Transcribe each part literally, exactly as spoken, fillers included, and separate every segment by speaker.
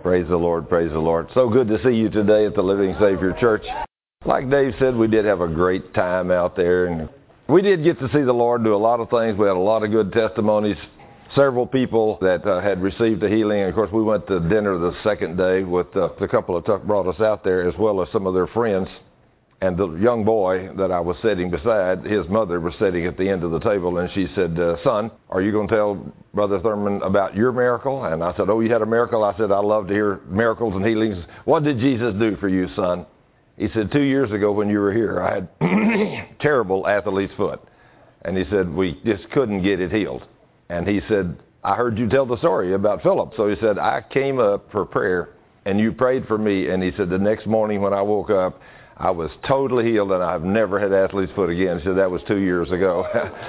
Speaker 1: Praise the Lord, praise the Lord. So good to see you today at the Living Savior Church. Like Dave said, we did have a great time out there, and we did get to see the Lord do a lot of things. We had a lot of good testimonies. Several people that uh, had received a healing. And of course, we went to dinner the second day with uh, the couple that took, brought us out there, as well as some of their friends. And the young boy that I was sitting beside, his mother was sitting at the end of the table, and she said, uh, son, are you going to tell Brother Thurman about your miracle? And I said, oh, you had a miracle? I said, I love to hear miracles and healings. What did Jesus do for you, son? He said, two years ago when you were here, I had terrible athlete's foot. And he said, we just couldn't get it healed. And he said, I heard you tell the story about Philip. So he said, I came up for prayer, and you prayed for me. And he said, the next morning when I woke up, I was totally healed, and I've never had athlete's foot again. He said, that was two years ago.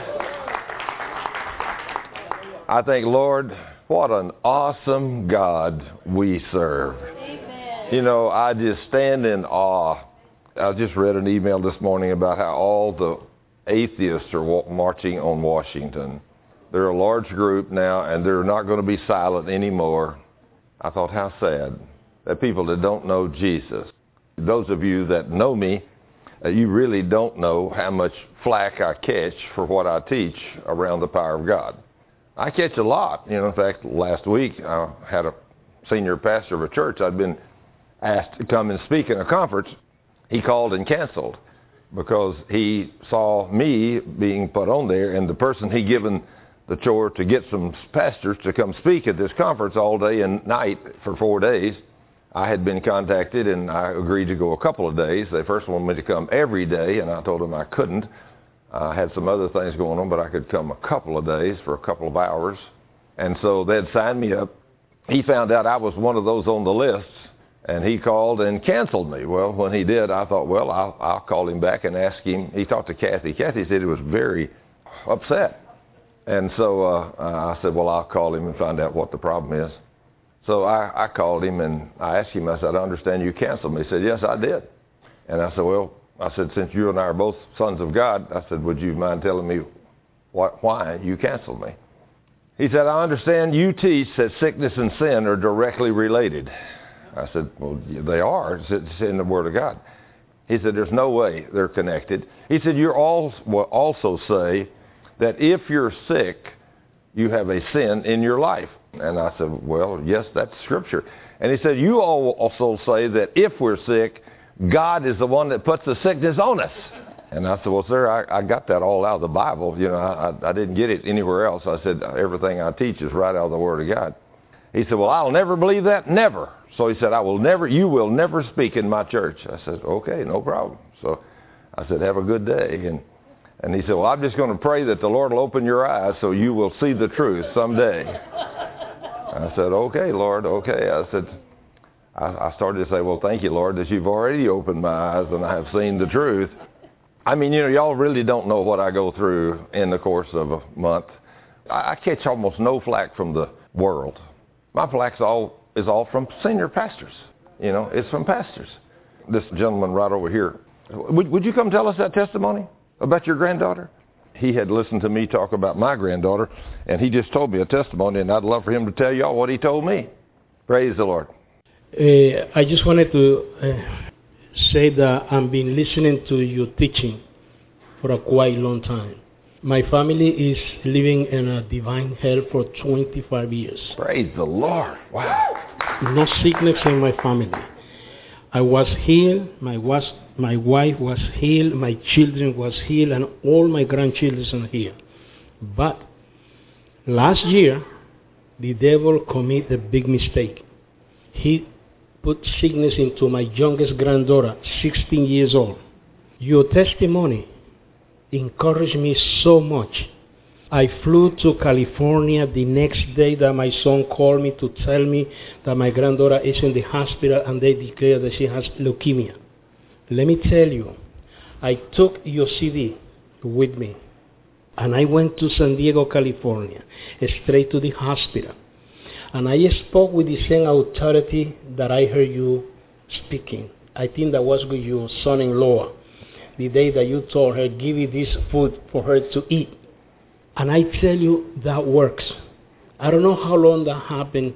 Speaker 1: I think, Lord, what an awesome God we serve. Amen. You know, I just stand in awe. I just read an email this morning about how all the atheists are marching on Washington. They're a large group now, and they're not going to be silent anymore. I thought, how sad that people that don't know Jesus. Those of you that know me, uh, you really don't know how much flack I catch for what I teach around the power of God. I catch a lot. You know, in fact, last week I had a senior pastor of a church. I'd been asked to come and speak in a conference. He called and canceled because he saw me being put on there, and the person he given the chore to get some pastors to come speak at this conference all day and night for four days. I had been contacted, and I agreed to go a couple of days. They first wanted me to come every day, and I told them I couldn't. I had some other things going on, but I could come a couple of days for a couple of hours. And so they'd signed me up. He found out I was one of those on the lists, and he called and canceled me. Well, when he did, I thought, well, I'll, I'll call him back and ask him. He talked to Kathy. Kathy said he was very upset. And so uh, I said, well, I'll call him and find out what the problem is. So I, I called him, and I asked him, I said, I understand you canceled me. He said, yes, I did. And I said, well, I said, since you and I are both sons of God, I said, would you mind telling me what, why you canceled me? He said, I understand you teach that sickness and sin are directly related. I said, well, they are. It's in the Word of God. He said, there's no way they're connected. He said, you all will also say that if you're sick, you have a sin in your life. And I said, well, yes, that's Scripture. And he said, you all also say that if we're sick, God is the one that puts the sickness on us. And I said, well, sir, I, I got that all out of the Bible. You know, I, I didn't get it anywhere else. I said, everything I teach is right out of the Word of God. He said, well, I'll never believe that, never. So he said, I will never, you will never speak in my church. I said, okay, no problem. So I said, have a good day. And And he said, well, I'm just going to pray that the Lord will open your eyes so you will see the truth someday. I said, okay, Lord, okay. I said, I, I started to say, well, thank you, Lord, that you've already opened my eyes and I have seen the truth. I mean, you know, y'all really don't know what I go through in the course of a month. I, I catch almost no flack from the world. My flack's all is all from senior pastors. You know, it's from pastors. This gentleman right over here, would, would you come tell us that testimony about your granddaughter? He had listened to me talk about my granddaughter, and he just told me a testimony, and I'd love for him to tell y'all what he told me. Praise the Lord.
Speaker 2: Uh, I just wanted to uh, say that I've been listening to your teaching for a quite long time. My family is living in a divine health for twenty-five years.
Speaker 1: Praise the Lord. Wow.
Speaker 2: No sickness in my family. I was healed, my, was, my wife was healed, my children was healed, and all my grandchildren are healed. But last year, the devil committed a big mistake. He put sickness into my youngest granddaughter, sixteen years old. Your testimony encouraged me so much. I flew to California the next day that my son called me to tell me that my granddaughter is in the hospital and they declare that she has leukemia. Let me tell you, I took your C D with me and I went to San Diego, California, straight to the hospital. And I spoke with the same authority that I heard you speaking. I think that was with your son-in-law, the day that you told her, give me this food for her to eat. And I tell you, that works. I don't know how long that happened,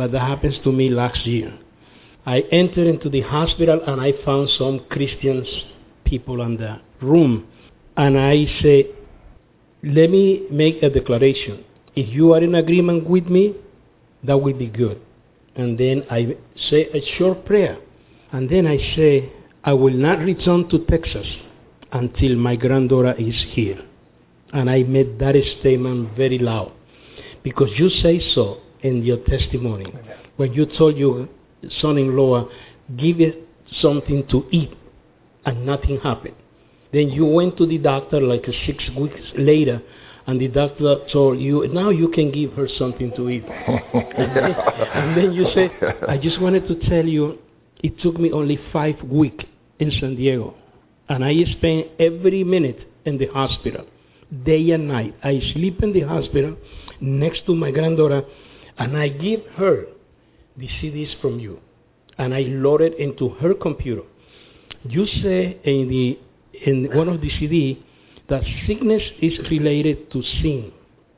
Speaker 2: but that happens to me last year. I entered into the hospital and I found some Christians people in the room. And I say, let me make a declaration. If you are in agreement with me, that will be good. And then I say a short prayer. And then I say, I will not return to Texas until my granddaughter is here. And I made that statement very loud. Because you say so in your testimony. Amen. When you told your son-in-law, give it something to eat, and nothing happened. Then you went to the doctor like six weeks later, and the doctor told you, now you can give her something to eat. and, then, and then you say, I just wanted to tell you, it took me only five weeks in San Diego. And I spent every minute in the hospital, day and night. I sleep in the hospital next to my granddaughter, and I give her the C Ds from you. And I load it into her computer. You say in the in one of the C D that sickness is related to sin.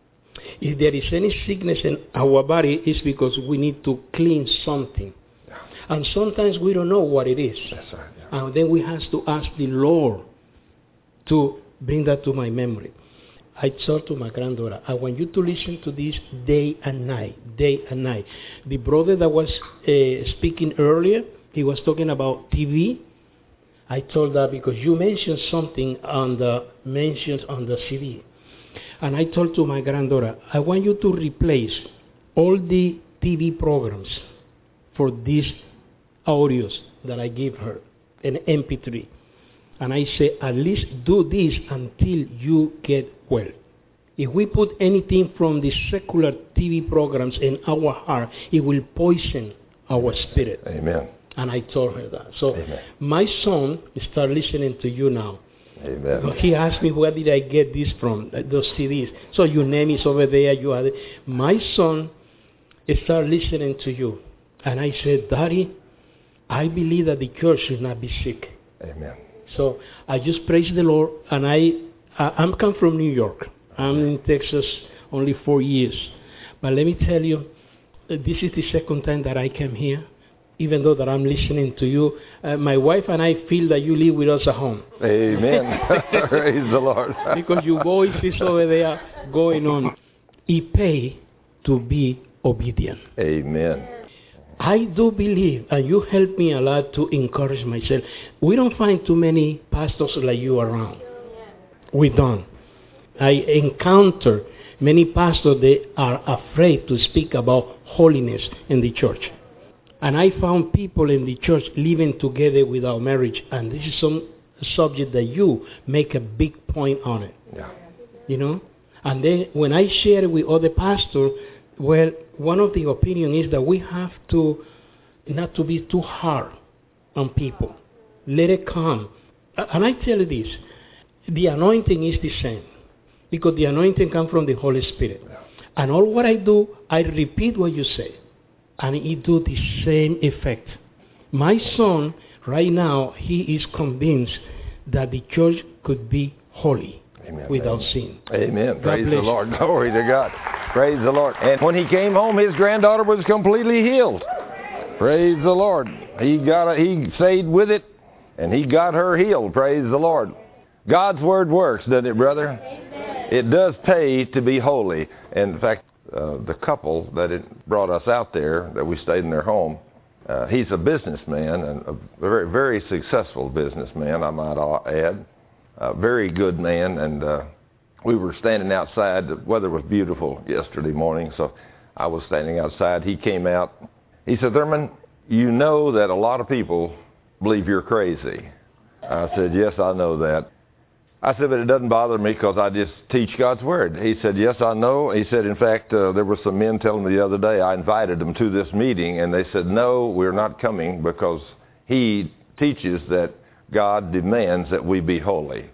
Speaker 2: If there is any sickness in our body, it's because we need to clean something. Yeah. And sometimes we don't know what it is. That's right, yeah. And then we have to ask the Lord to bring that to my memory. I told to my granddaughter, I want you to listen to this day and night, day and night. The brother that was uh, speaking earlier, he was talking about T V. I told that because you mentioned something on the mentions on the C D. And I told to my granddaughter, I want you to replace all the T V programs for these audios that I give her, an M P three. And I say, at least do this until you get well. If we put anything from the secular T V programs in our heart, it will poison our spirit.
Speaker 1: Amen.
Speaker 2: And I told her that. So
Speaker 1: Amen.
Speaker 2: My son started listening to you now.
Speaker 1: Amen.
Speaker 2: He asked me, where did I get this from, those C Ds? So your name is over there. You are there. My son started listening to you. And I said, Daddy, I believe that the church should not be sick.
Speaker 1: Amen.
Speaker 2: So I just praise the Lord. And I, I'm come from New York. I'm in Texas only four years. But let me tell you, this is the second time that I came here. Even though that I'm listening to you, uh, my wife and I feel that you live with us at home.
Speaker 1: Amen. Praise the Lord.
Speaker 2: Because your voice is over there going on. It pays to be obedient.
Speaker 1: Amen.
Speaker 2: I do believe, and you help me a lot to encourage myself. We don't find too many pastors like you around. We don't. I encounter many pastors that are afraid to speak about holiness in the church. And I found people in the church living together without marriage. And this is some subject that you make a big point on it.
Speaker 1: Yeah.
Speaker 2: You know? And then when I share it with other pastors, well, one of the opinions is that we have to not to be too hard on people. Let it come. And I tell you this, the anointing is the same. Because the anointing comes from the Holy Spirit. Yeah. And all what I do, I repeat what you say. And it do the same effect. My son, right now, he is convinced that the church could be holy. Amen. Without
Speaker 1: Amen.
Speaker 2: sin.
Speaker 1: Amen. God Praise the Lord. Glory to God. Praise the Lord. And when he came home, his granddaughter was completely healed. Praise the Lord. He got a, he stayed with it, and he got her healed. Praise the Lord. God's word works, doesn't it, brother? Amen. It does pay to be holy. And in fact, Uh, the couple that it brought us out there, that we stayed in their home, uh, he's a businessman, and a very, very successful businessman, I might add. A very good man, and uh, we were standing outside. The weather was beautiful yesterday morning, so I was standing outside. He came out. He said, Thurman, you know that a lot of people believe you're crazy. I said, yes, I know that. I said, but it doesn't bother me because I just teach God's Word. He said, yes, I know. He said, in fact, uh, there were some men telling me the other day, I invited them to this meeting, and they said, no, we're not coming because he teaches that God demands that we be holy.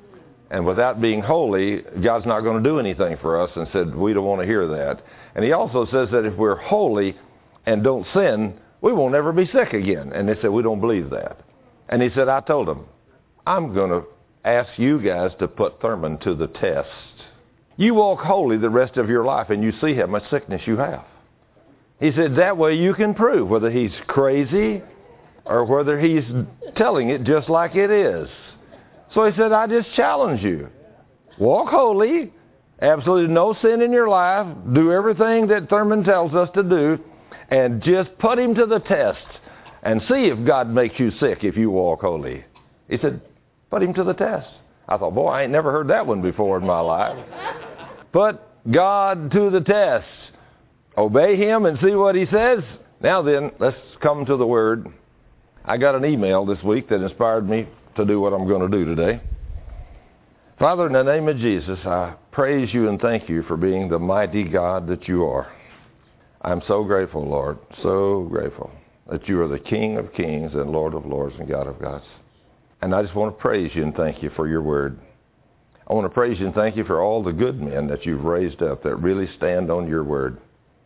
Speaker 1: And without being holy, God's not going to do anything for us, and said, we don't want to hear that. And he also says that if we're holy and don't sin, we will never be sick again. And they said, we don't believe that. And he said, I told them, I'm going to ask you guys to put Thurman to the test. You walk holy the rest of your life and you see how much sickness you have. He said, that way you can prove whether he's crazy or whether he's telling it just like it is. So he said, I just challenge you. Walk holy, absolutely no sin in your life, do everything that Thurman tells us to do, and just put him to the test and see if God makes you sick if you walk holy. He said, put him to the test. I thought, boy, I ain't never heard that one before in my life. Put God to the test. Obey him and see what he says. Now then, let's come to the Word. I got an email this week that inspired me to do what I'm going to do today. Father, in the name of Jesus, I praise you and thank you for being the mighty God that you are. I'm so grateful, Lord, so grateful that you are the King of kings and Lord of lords and God of gods. And I just want to praise you and thank you for your word. I want to praise you and thank you for all the good men that you've raised up that really stand on your word.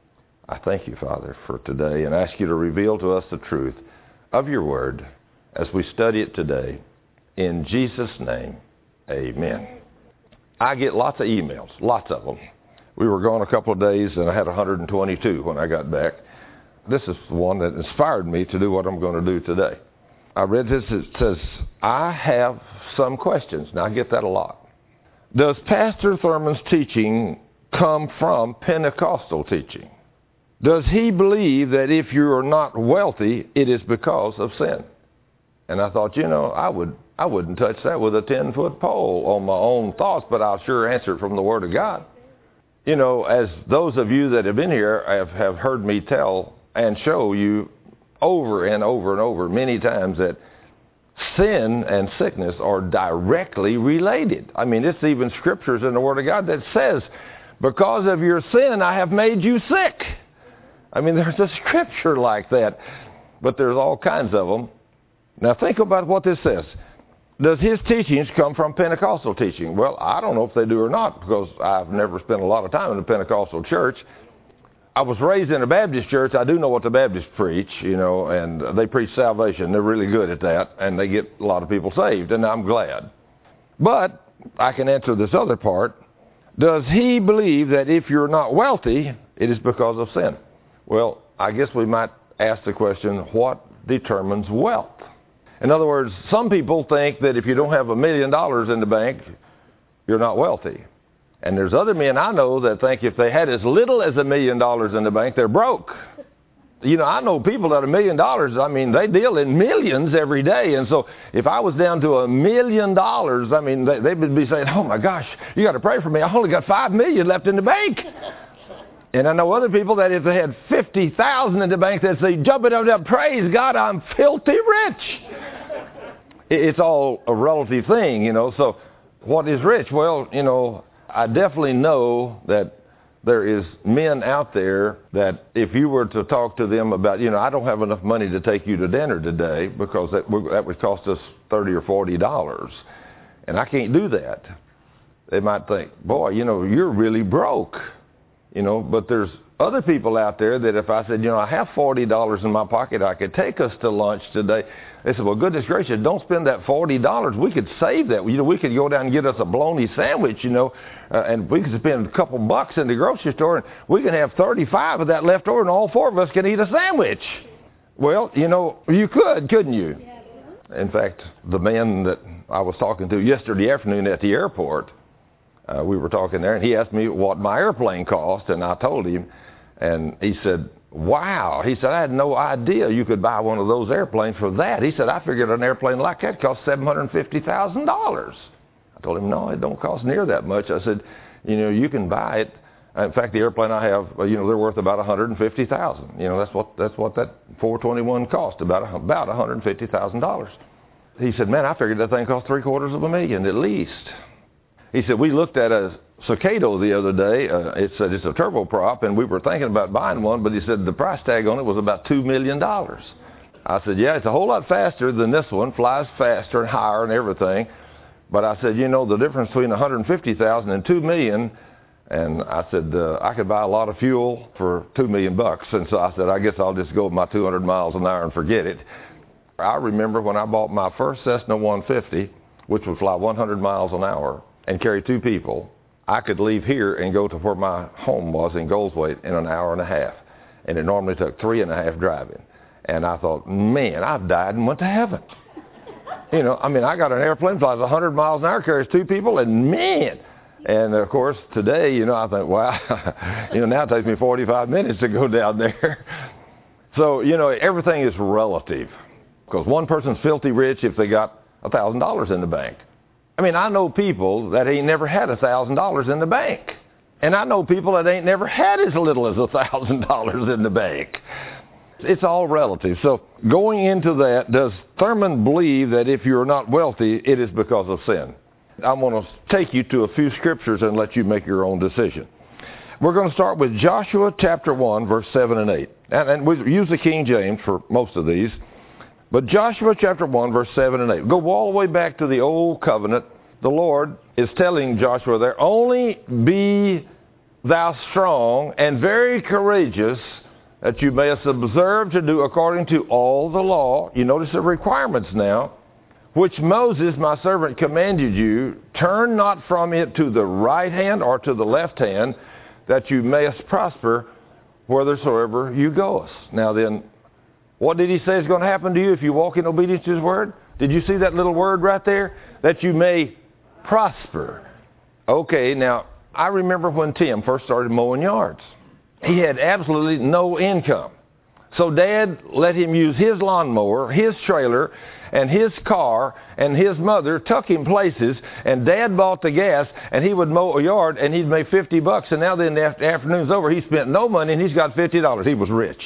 Speaker 1: I thank you, Father, for today and ask you to reveal to us the truth of your word as we study it today. In Jesus' name, amen. I get lots of emails, lots of them. We were gone a couple of days and I had one hundred twenty-two when I got back. This is the one that inspired me to do what I'm going to do today. I read this. It says, I have some questions. Now, I get that a lot. Does Pastor Thurman's teaching come from Pentecostal teaching? Does he believe that if you are not wealthy, it is because of sin? And I thought, you know, I, would, I wouldn't touch that with a ten-foot pole on my own thoughts, but I'll sure answer it from the Word of God. You know, as those of you that have been here have, have heard me tell and show you over and over and over many times that sin and sickness are directly related. I mean, it's even scriptures in the Word of God that says, because of your sin, I have made you sick. I mean, there's a scripture like that, but there's all kinds of them. Now, think about what this says. Does his teachings come from Pentecostal teaching? Well, I don't know if they do or not, because I've never spent a lot of time in a Pentecostal church. I was raised in a Baptist church. I do know what the Baptists preach, you know, and they preach salvation. They're really good at that, and they get a lot of people saved, and I'm glad. But I can answer this other part. Does he believe that if you're not wealthy, it is because of sin? Well, I guess we might ask the question, what determines wealth? In other words, some people think that if you don't have a million dollars in the bank, you're not wealthy. And there's other men I know that think if they had as little as a million dollars in the bank, they're broke. You know, I know people that a million dollars, I mean, they deal in millions every day. And so if I was down to a million dollars, I mean, they, they would be saying, oh, my gosh, you got to pray for me. I only got five million left in the bank. And I know other people that if they had fifty thousand in the bank, they'd say, jumping up and praise God, I'm filthy rich. It's all a relative thing, you know. So what is rich? Well, you know, I definitely know that there is men out there that if you were to talk to them about, you know, I don't have enough money to take you to dinner today because that would, that would cost us thirty or forty dollars. And I can't do that. They might think, boy, you know, you're really broke. You know, but there's other people out there that if I said, you know, I have forty dollars in my pocket, I could take us to lunch today. They said, well, goodness gracious, don't spend that forty dollars. We could save that. You know, we could go down and get us a bologna sandwich, you know, uh, and we could spend a couple bucks in the grocery store, and we can have thirty-five of that left over, and all four of us can eat a sandwich. Well, you know, you could, couldn't you? In fact, the man that I was talking to yesterday afternoon at the airport, Uh, we were talking there, and he asked me what my airplane cost, and I told him, and he said, wow. He said, I had no idea you could buy one of those airplanes for that. He said, I figured an airplane like that cost seven hundred fifty thousand dollars. I told him, no, it don't cost near that much. I said, you know, you can buy it. In fact, the airplane I have, you know, they're worth about one hundred fifty thousand dollars. You know, that's what that's what that four twenty-one cost, about, about one hundred fifty thousand dollars. He said, man, I figured that thing cost three quarters of a million at least. He said, we looked at a Cicado the other day. Uh, it's, a, it's a turboprop, and we were thinking about buying one, but he said the price tag on it was about two million dollars. I said, yeah, it's a whole lot faster than this one, flies faster and higher and everything. But I said, you know, the difference between one hundred fifty thousand dollars and two million dollars, and I said, uh, I could buy a lot of fuel for two million bucks. And so I said, I guess I'll just go with my two hundred miles an hour and forget it. I remember when I bought my first Cessna one fifty, which would fly one hundred miles an hour, and carry two people, I could leave here and go to where my home was in Goldswaite in an hour and a half. and it normally took three and a half driving. And I thought, man, I've died and went to heaven. You know, I mean, I got an airplane flies one hundred miles an hour, carries two people, and man. And, of course, today, you know, I think, wow, you know, now it takes me forty-five minutes to go down there. So, you know, everything is relative. Because one person's filthy rich if they got one thousand dollars in the bank. I mean, I know people that ain't never had one thousand dollars in the bank. And I know people that ain't never had as little as one thousand dollars in the bank. It's all relative. So going into that, does Thurman believe that if you're not wealthy, it is because of sin? I'm going to take you to a few scriptures and let you make your own decision. We're going to start with Joshua chapter one, verse seven and eight. And, and we use the King James for most of these. But Joshua chapter one, verse seven and eight. Go all the way back to the old covenant. The Lord is telling Joshua there, only be thou strong and very courageous, that you mayest observe to do according to all the law. You notice the requirements now, which Moses, my servant, commanded you. Turn not from it to the right hand or to the left hand, that you mayest prosper whithersoever you goest. Now then, what did he say is going to happen to you if you walk in obedience to his word? Did you see that little word right there? That you may prosper. Okay, now, I remember when Tim first started mowing yards. He had absolutely no income. So Dad let him use his lawnmower, his trailer, and his car, and his mother took him places, and Dad bought the gas, and he would mow a yard, and he'd make fifty bucks, and now then the afternoon's over, he spent no money, and he's got fifty dollars. He was rich.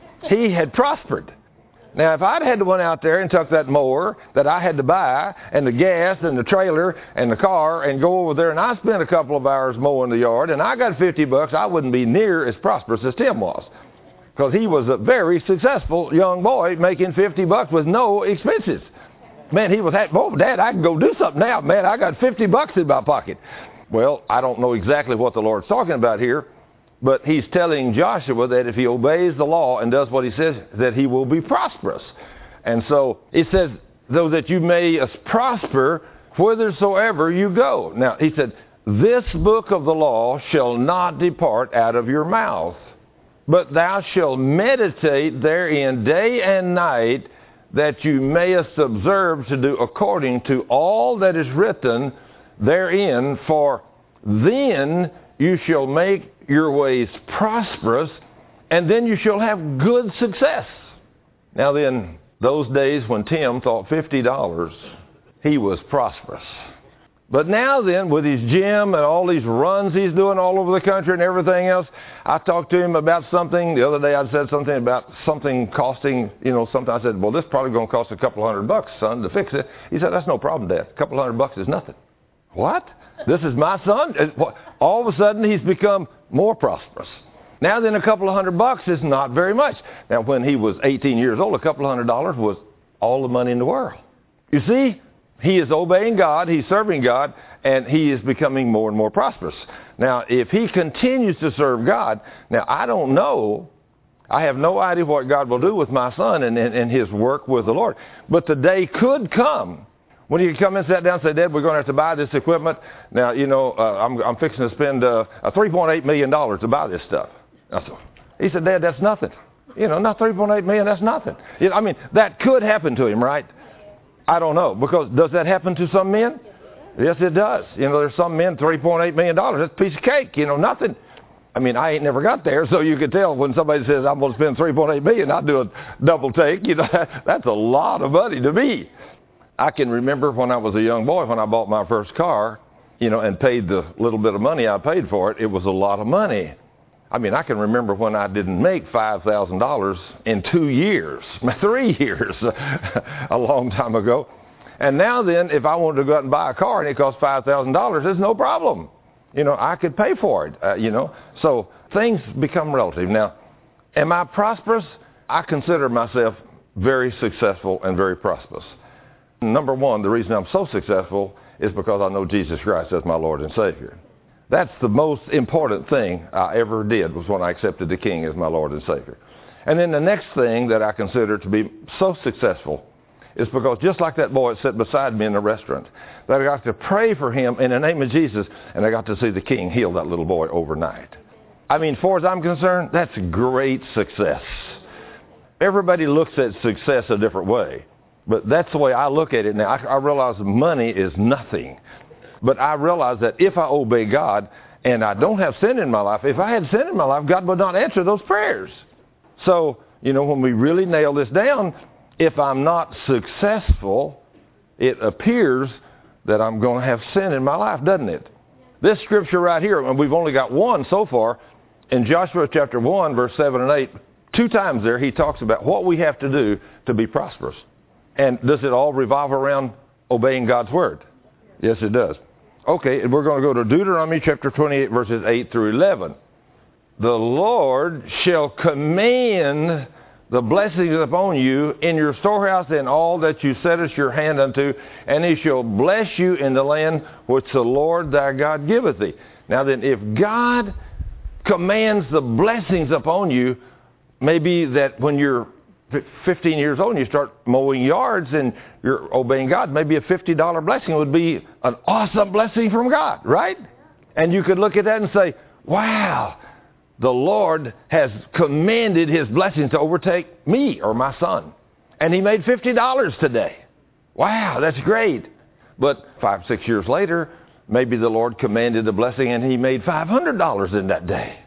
Speaker 1: He had prospered. Now, if I'd had to went out there and took that mower that I had to buy, and the gas, and the trailer, and the car, and go over there, and I spent a couple of hours mowing the yard, and I got fifty bucks, I wouldn't be near as prosperous as Tim was. Because he was a very successful young boy making fifty bucks with no expenses. Man, he was happy. Oh, Dad, I can go do something now. Man, I got fifty bucks in my pocket. Well, I don't know exactly what the Lord's talking about here, but he's telling Joshua that if he obeys the law and does what he says, that he will be prosperous. And so it says, though that you may prosper whithersoever you go. Now, he said, this book of the law shall not depart out of your mouth, but thou shalt meditate therein day and night, that you mayest observe to do according to all that is written therein, for then you shall make your ways prosperous, and then you shall have good success. Now then, those days when Tim thought fifty dollars, he was prosperous. But now then, with his gym and all these runs he's doing all over the country and everything else, I talked to him about something. The other day I said something about something costing, you know, something. I said, well, this is probably going to cost a couple hundred bucks, son, to fix it. He said, that's no problem, Dad. A couple hundred bucks is nothing. What? This is my son? All of a sudden, he's become more prosperous. Now then, a couple of hundred bucks is not very much. Now, when he was eighteen years old, a couple of hundred dollars was all the money in the world. You see, he is obeying God, he's serving God, and he is becoming more and more prosperous. Now, if he continues to serve God, now, I don't know, I have no idea what God will do with my son and, and, and his work with the Lord. But the day could come when he could come and sit down and say, Dad, we're going to have to buy this equipment. Now, you know, uh, I'm, I'm fixing to spend uh, three point eight million dollars to buy this stuff. I said, he said, Dad, that's nothing. You know, not three point eight million dollars, that's nothing. You know, I mean, that could happen to him, right? I don't know, because does that happen to some men? Yes, it does. You know, there's some men, three point eight million dollars, that's a piece of cake, you know, nothing. I mean, I ain't never got there, so you can tell when somebody says, I'm going to spend three point eight million dollars, I'll do a double take. You know, that's a lot of money to me. I can remember when I was a young boy, when I bought my first car, you know, and paid the little bit of money I paid for it, it was a lot of money. I mean, I can remember when I didn't make five thousand dollars in two years, three years, a long time ago. And now then, if I wanted to go out and buy a car and it cost five thousand dollars, there's no problem. You know, I could pay for it, uh, you know. So things become relative. Now, am I prosperous? I consider myself very successful and very prosperous. Number one, the reason I'm so successful is because I know Jesus Christ as my Lord and Savior. That's the most important thing I ever did, was when I accepted the King as my Lord and Savior. And then the next thing that I consider to be so successful is because just like that boy that sat beside me in the restaurant, that I got to pray for him in the name of Jesus, and I got to see the King heal that little boy overnight. I mean, as far as I'm concerned, that's great success. Everybody looks at success a different way. But that's the way I look at it now. I, I realize money is nothing. But I realize that if I obey God and I don't have sin in my life, if I had sin in my life, God would not answer those prayers. So, you know, when we really nail this down, if I'm not successful, it appears that I'm going to have sin in my life, doesn't it? This scripture right here, and we've only got one so far, in Joshua chapter one, verse seven and eight, two times there he talks about what we have to do to be prosperous. And does it all revolve around obeying God's word? Yes, it does. Okay, and we're going to go to Deuteronomy chapter twenty-eight, verses eight through eleven. The Lord shall command the blessings upon you in your storehouse and all that you settest your hand unto, and he shall bless you in the land which the Lord thy God giveth thee. Now then, if God commands the blessings upon you, maybe that when you're fifteen years old and you start mowing yards and you're obeying God, maybe a fifty dollar blessing would be an awesome blessing from God, right? And you could look at that and say, wow, the Lord has commanded his blessings to overtake me or my son. And he made fifty dollars today. Wow, that's great. But five, six years later, maybe the Lord commanded the blessing and he made five hundred dollars in that day.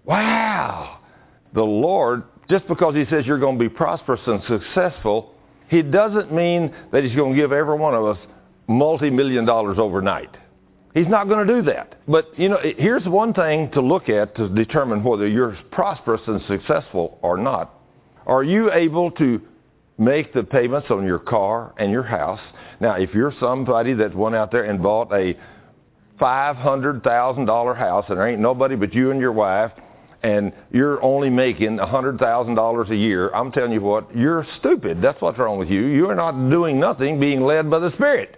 Speaker 1: Wow. The Lord, just because he says you're going to be prosperous and successful, he doesn't mean that he's going to give every one of us multi-million dollars overnight. He's not going to do that. But, you know, here's one thing to look at to determine whether you're prosperous and successful or not. Are you able to make the payments on your car and your house? Now, if you're somebody that went out there and bought a five hundred thousand dollars house and there ain't nobody but you and your wife, and you're only making one hundred thousand dollars a year, I'm telling you what, you're stupid. That's what's wrong with you. You're not doing nothing being led by the Spirit.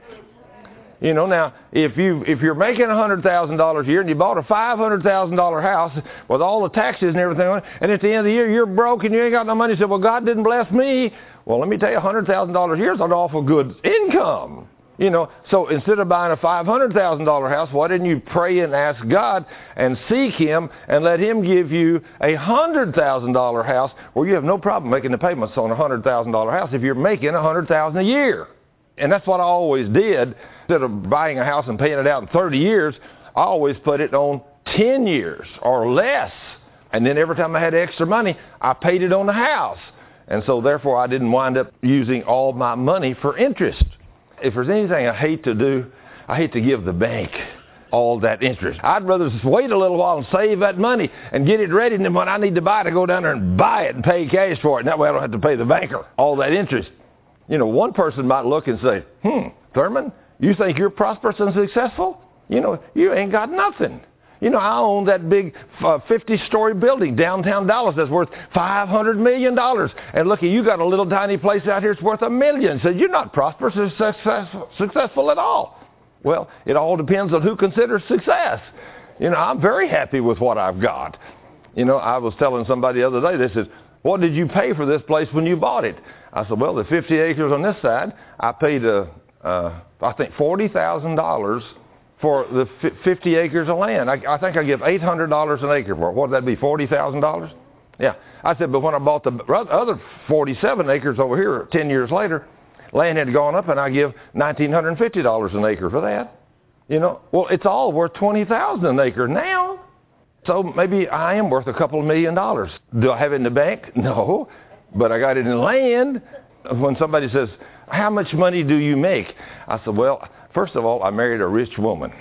Speaker 1: You know, now, if, you, if you're making one hundred thousand dollars a year and you bought a five hundred thousand dollars house with all the taxes and everything on it, and at the end of the year you're broke and you ain't got no money, you say, well, God didn't bless me. Well, let me tell you, one hundred thousand dollars a year is an awful good income. You know, so instead of buying a five hundred thousand dollars house, why didn't you pray and ask God and seek him and let him give you a one hundred thousand dollars house where you have no problem making the payments on a one hundred thousand dollars house if you're making one hundred thousand dollars a year? And that's what I always did. Instead of buying a house and paying it out in thirty years, I always put it on ten years or less. And then every time I had extra money, I paid it on the house. And so therefore I didn't wind up using all my money for interest. If there's anything I hate to do, I hate to give the bank all that interest. I'd rather just wait a little while and save that money and get it ready, and then when I need to buy it, I go down there and buy it and pay cash for it. And that way I don't have to pay the banker all that interest. You know, one person might look and say, hmm, Thurman, you think you're prosperous and successful? You know, you ain't got nothing. You know, I own that big uh, fifty-story building downtown Dallas that's worth five hundred million dollars. And look, you got a little tiny place out here that's worth a million. So you're not prosperous or successful, successful at all. Well, it all depends on who considers success. You know, I'm very happy with what I've got. You know, I was telling somebody the other day, they said, what did you pay for this place when you bought it? I said, well, the fifty acres on this side, I paid, uh, uh, I think, forty thousand dollars for the fifty acres of land. I, I think I give eight hundred dollars an acre for it. What would that be, forty thousand dollars? Yeah. I said, but when I bought the other forty-seven acres over here ten years later, land had gone up and I give one thousand nine hundred fifty dollars an acre for that. You know, well, it's all worth twenty thousand dollars an acre now. So maybe I am worth a couple of million dollars. Do I have it in the bank? No, but I got it in land. When somebody says, how much money do you make? I said, well, first of all, I married a rich woman.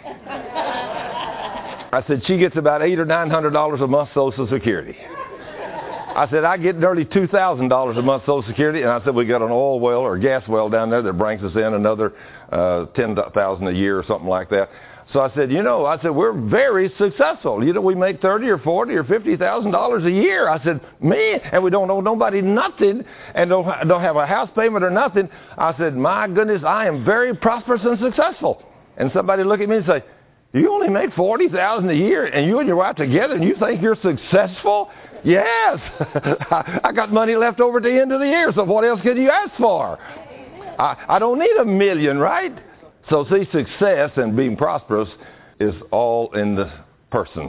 Speaker 1: I said, she gets about eight or nine hundred dollars a month Social Security. I said, I get nearly two thousand dollars a month Social Security. And I said, we got an oil well or gas well down there that brings us in another uh, ten thousand dollars a year or something like that. So I said, you know, I said, we're very successful. You know, we make thirty or forty or fifty thousand dollars a year. I said, me, and we don't owe nobody nothing and don't, don't have a house payment or nothing. I said, my goodness, I am very prosperous and successful. And somebody look at me and say, you only make forty thousand dollars a year and you and your wife together and you think you're successful? Yes. I got money left over at the end of the year, so what else could you ask for? I, I don't need a million, right? So see, success and being prosperous is all in the person.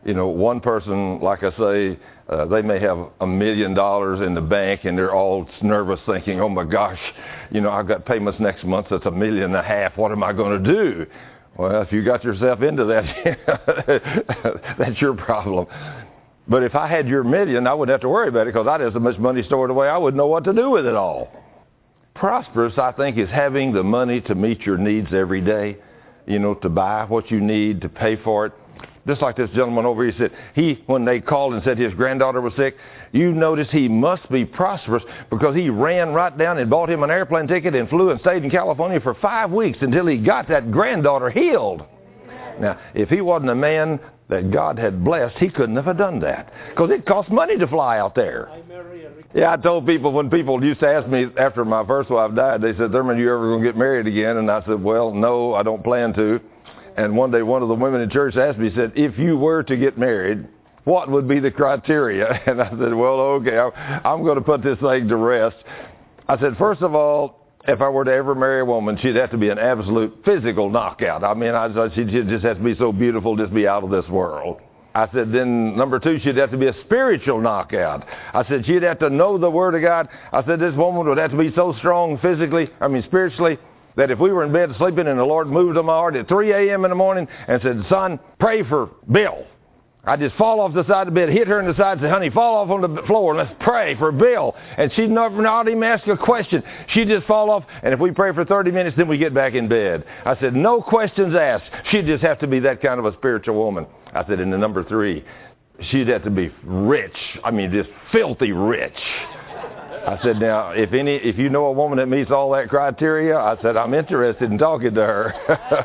Speaker 1: You know, one person, like I say, uh, they may have a million dollars in the bank and they're all nervous thinking, oh my gosh, you know, I've got payments next month, that's a million and a half, what am I going to do? Well, if you got yourself into that, that's your problem. But if I had your million, I wouldn't have to worry about it because I'd have so much money stored away, I wouldn't know what to do with it all. Prosperous, I think, is having the money to meet your needs every day, you know, to buy what you need, to pay for it. Just like this gentleman over here said, he, when they called and said his granddaughter was sick, you notice he must be prosperous because he ran right down and bought him an airplane ticket and flew and stayed in California for five weeks until he got that granddaughter healed. Now, if he wasn't a man that God had blessed, he couldn't have done that because it costs money to fly out there. Yeah, I told people when people used to ask me after my first wife died, they said, Thurman, you ever going to get married again? And I said, well, no, I don't plan to. And one day one of the women in church asked me, said, if you were to get married, what would be the criteria? And I said, well, okay, I'm going to put this thing to rest. I said, first of all, if I were to ever marry a woman, she'd have to be an absolute physical knockout. I mean, I, she'd just have to be so beautiful, just be out of this world. I said, then number two, she'd have to be a spiritual knockout. I said, she'd have to know the Word of God. I said, this woman would have to be so strong physically, I mean spiritually, that if we were in bed sleeping and the Lord moved on my heart at three a.m. in the morning and said, son, pray for Bill, I'd just fall off the side of the bed, hit her in the side, and say, honey, fall off on the floor, and let's pray for Bill. And she'd never not even ask a question. She'd just fall off, and if we pray for thirty minutes, then we get back in bed. I said, no questions asked. She'd just have to be that kind of a spiritual woman. I said, and the number three, she'd have to be rich. I mean, just filthy rich. I said, now, if any, if you know a woman that meets all that criteria, I said, I'm interested in talking to her.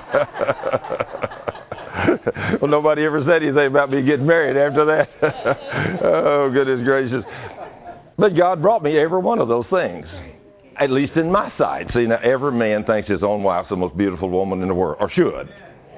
Speaker 1: Well, nobody ever said anything about me getting married after that. Oh, goodness gracious. But God brought me every one of those things, at least in my sight. See, now, every man thinks his own wife's the most beautiful woman in the world, or should.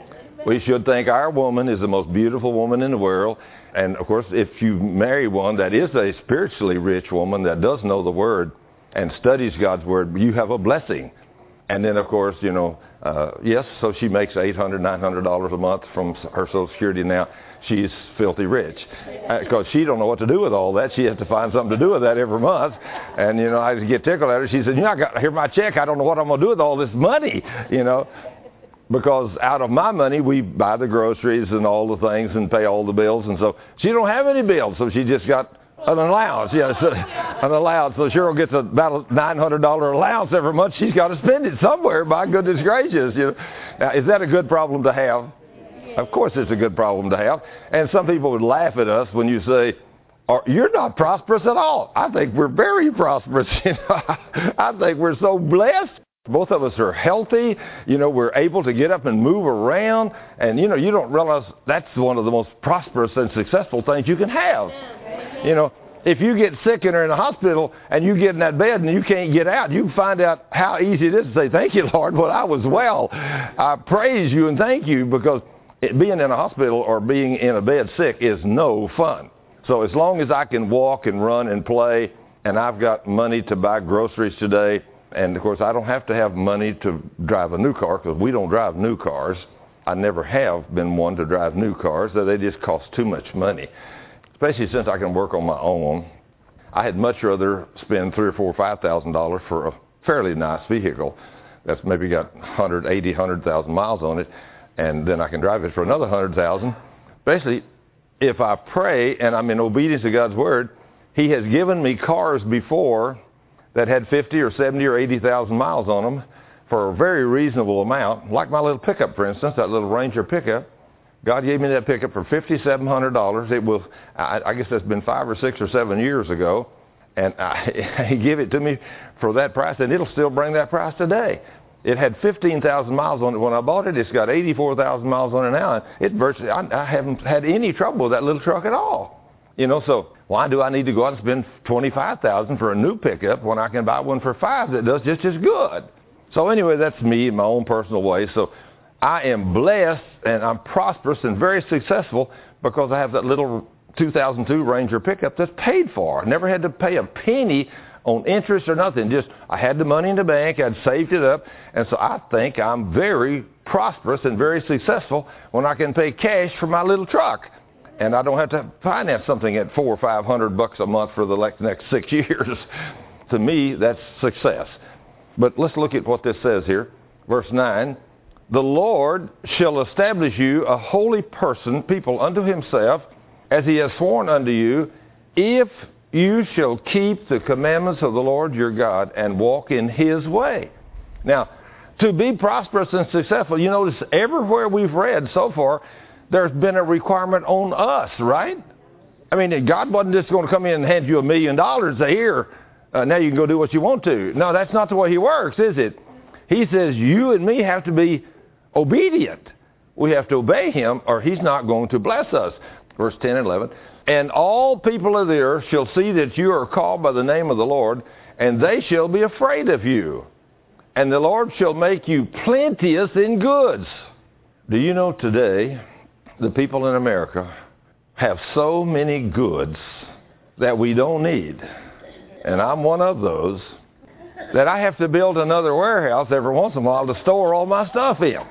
Speaker 1: We should think our woman is the most beautiful woman in the world. And, of course, if you marry one that is a spiritually rich woman that does know the Word and studies God's Word, you have a blessing. And then, of course, you know, uh, yes, so she makes eight hundred dollars, nine hundred dollars a month from her Social Security now. She's filthy rich because uh, she don't know what to do with all that. She has to find something to do with that every month. And, you know, I get tickled at her. She said, you know, I got here my check. I don't know what I'm going to do with all this money, you know. Because out of my money, we buy the groceries and all the things and pay all the bills. And so she don't have any bills, so she just got an allowance. Yeah, so, an allowance. So Cheryl gets about a nine hundred dollars allowance every month. She's got to spend it somewhere, by goodness gracious. You know. Now, is that a good problem to have? Of course it's a good problem to have. And some people would laugh at us when you say, or, you're not prosperous at all. I think we're very prosperous. You know? I think we're so blessed. Both of us are healthy. You know, we're able to get up and move around. And, you know, you don't realize that's one of the most prosperous and successful things you can have. You know, if you get sick and are in a hospital and you get in that bed and you can't get out, you find out how easy it is to say, thank you, Lord, well, I was well. I praise you and thank you, because it, being in a hospital or being in a bed sick is no fun. So as long as I can walk and run and play, and I've got money to buy groceries today, and, of course, I don't have to have money to drive a new car because we don't drive new cars. I never have been one to drive new cars. They just cost too much money, especially since I can work on my own. I had much rather spend three or four or five thousand dollars for a fairly nice vehicle that's maybe got one hundred eighty, one hundred thousand miles on it, and then I can drive it for another one hundred thousand. Basically, if I pray and I'm in obedience to God's Word, He has given me cars before that had fifty or seventy or eighty thousand miles on them for a very reasonable amount, like my little pickup, for instance, that little Ranger pickup. God gave me that pickup for five thousand seven hundred dollars. It was, I, I guess that's been five or six or seven years ago, and I, He gave it to me for that price, and it'll still bring that price today. It had fifteen thousand miles on it when I bought it. It's got eighty-four thousand miles on it now. And it virtually, I, I haven't had any trouble with that little truck at all. You know, so why do I need to go out and spend twenty-five thousand dollars for a new pickup when I can buy one for five that does just as good? So anyway, that's me in my own personal way. So I am blessed and I'm prosperous and very successful because I have that little two thousand two Ranger pickup that's paid for. I never had to pay a penny on interest or nothing. Just I had the money in the bank, I'd saved it up, and so I think I'm very prosperous and very successful when I can pay cash for my little truck. And I don't have to finance something at four or five hundred bucks a month for the next six years. To me, that's success. But let's look at what this says here. Verse nine, the Lord shall establish you a holy person, people unto himself, as he has sworn unto you, if you shall keep the commandments of the Lord your God and walk in his way. Now, to be prosperous and successful, you notice everywhere we've read so far, there's been a requirement on us, right? I mean, God wasn't just going to come in and hand you a million dollars a year. Uh, now you can go do what you want to. No, that's not the way he works, is it? He says you and me have to be obedient. We have to obey him or he's not going to bless us. Verse ten and eleven. And all people of the earth shall see that you are called by the name of the Lord, and they shall be afraid of you. And the Lord shall make you plenteous in goods. Do you know today, the people in America have so many goods that we don't need. And I'm one of those, that I have to build another warehouse every once in a while to store all my stuff in.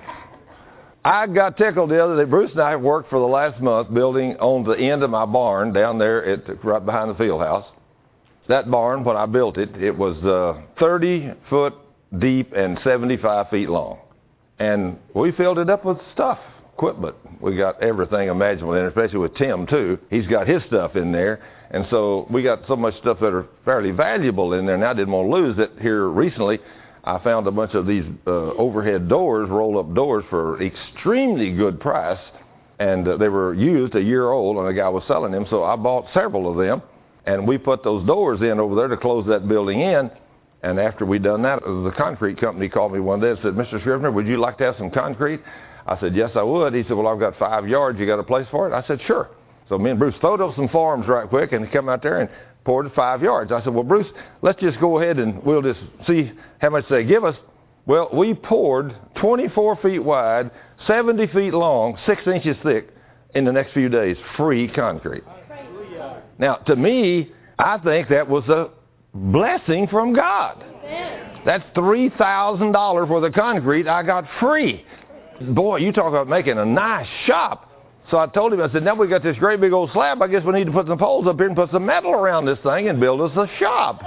Speaker 1: I got tickled the other day. Bruce and I have worked for the last month building on the end of my barn down there at right behind the field house. That barn, when I built it, it was uh, thirty foot deep and seventy-five feet long. And we filled it up with stuff, equipment. We got everything imaginable in it, especially with Tim, too. He's got his stuff in there. And so we got so much stuff that are fairly valuable in there. And I didn't want to lose it. Here recently, I found a bunch of these uh, overhead doors, roll-up doors, for extremely good price. And uh, they were used, a year old, and a guy was selling them. So I bought several of them. And we put those doors in over there to close that building in. And after we done that, the concrete company called me one day and said, Mister Scrivener, would you like to have some concrete? I said, yes, I would. He said, well, I've got five yards. You got a place for it? I said, sure. So me and Bruce throwed up some forms right quick, and he come out there and poured five yards. I said, well, Bruce, let's just go ahead and we'll just see how much they give us. Well, we poured twenty-four feet wide, seventy feet long, six inches thick in the next few days, free concrete. Now, to me, I think that was a blessing from God. That's three thousand dollars worth of concrete I got free. Boy, you talk about making a nice shop. So I told him, I said, now we got this great big old slab. I guess we need to put some poles up here and put some metal around this thing and build us a shop.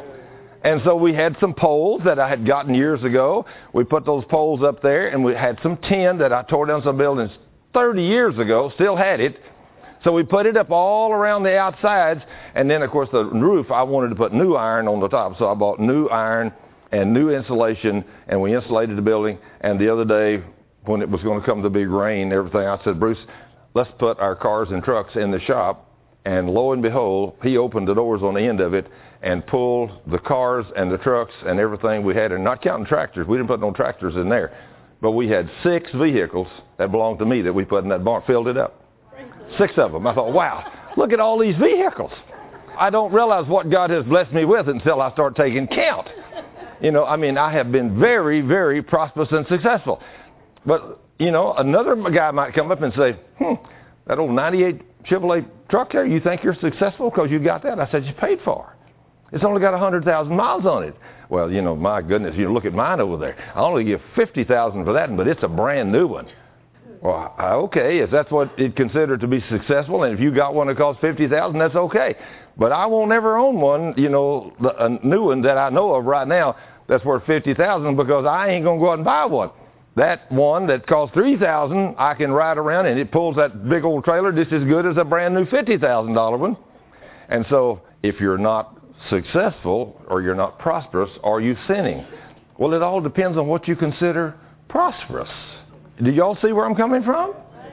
Speaker 1: And so we had some poles that I had gotten years ago. We put those poles up there, and we had some tin that I tore down some buildings thirty years ago, still had it. So we put it up all around the outsides, and then, of course, the roof, I wanted to put new iron on the top, so I bought new iron and new insulation, and we insulated the building. And the other day, when it was going to come the big rain and everything, I said, Bruce, let's put our cars and trucks in the shop. And lo and behold, he opened the doors on the end of it and pulled the cars and the trucks and everything we had, and not counting tractors. We didn't put no tractors in there. But we had six vehicles that belonged to me that we put in that barn, filled it up. Six of them. I thought, wow, look at all these vehicles. I don't realize what God has blessed me with until I start taking count. You know, I mean, I have been very, very prosperous and successful. But, you know, another guy might come up and say, hmm, that old ninety-eight Chevrolet truck there, you think you're successful because you got that? I said, you paid for it. It's only got one hundred thousand miles on it. Well, you know, my goodness, you look at mine over there. I only give fifty thousand for that, but it's a brand new one. Well, okay, if that's what it considered to be successful, and if you got one that costs fifty thousand dollars, that's okay. But I won't ever own one, you know, a new one that I know of right now that's worth fifty thousand dollars, because I ain't going to go out and buy one. That one that costs three thousand dollars, I can ride around, and it pulls that big old trailer just as good as a brand new fifty thousand dollars one. And so if you're not successful or you're not prosperous, are you sinning? Well, it all depends on what you consider prosperous. Do y'all see where I'm coming from?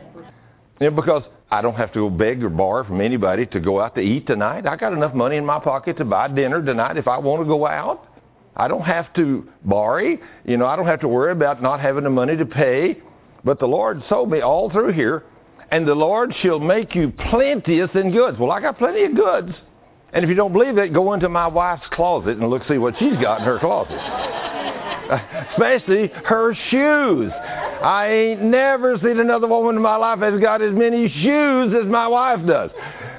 Speaker 1: Yeah, because I don't have to go beg or borrow from anybody to go out to eat tonight. I got enough money in my pocket to buy dinner tonight if I want to go out. I don't have to borrow. You know, I don't have to worry about not having the money to pay. But the Lord told me all through here, and the Lord shall make you plenteous in goods. Well, I got plenty of goods. And if you don't believe it, go into my wife's closet and look, see what she's got in her closet. Especially her shoes. I ain't never seen another woman in my life that's got as many shoes as my wife does.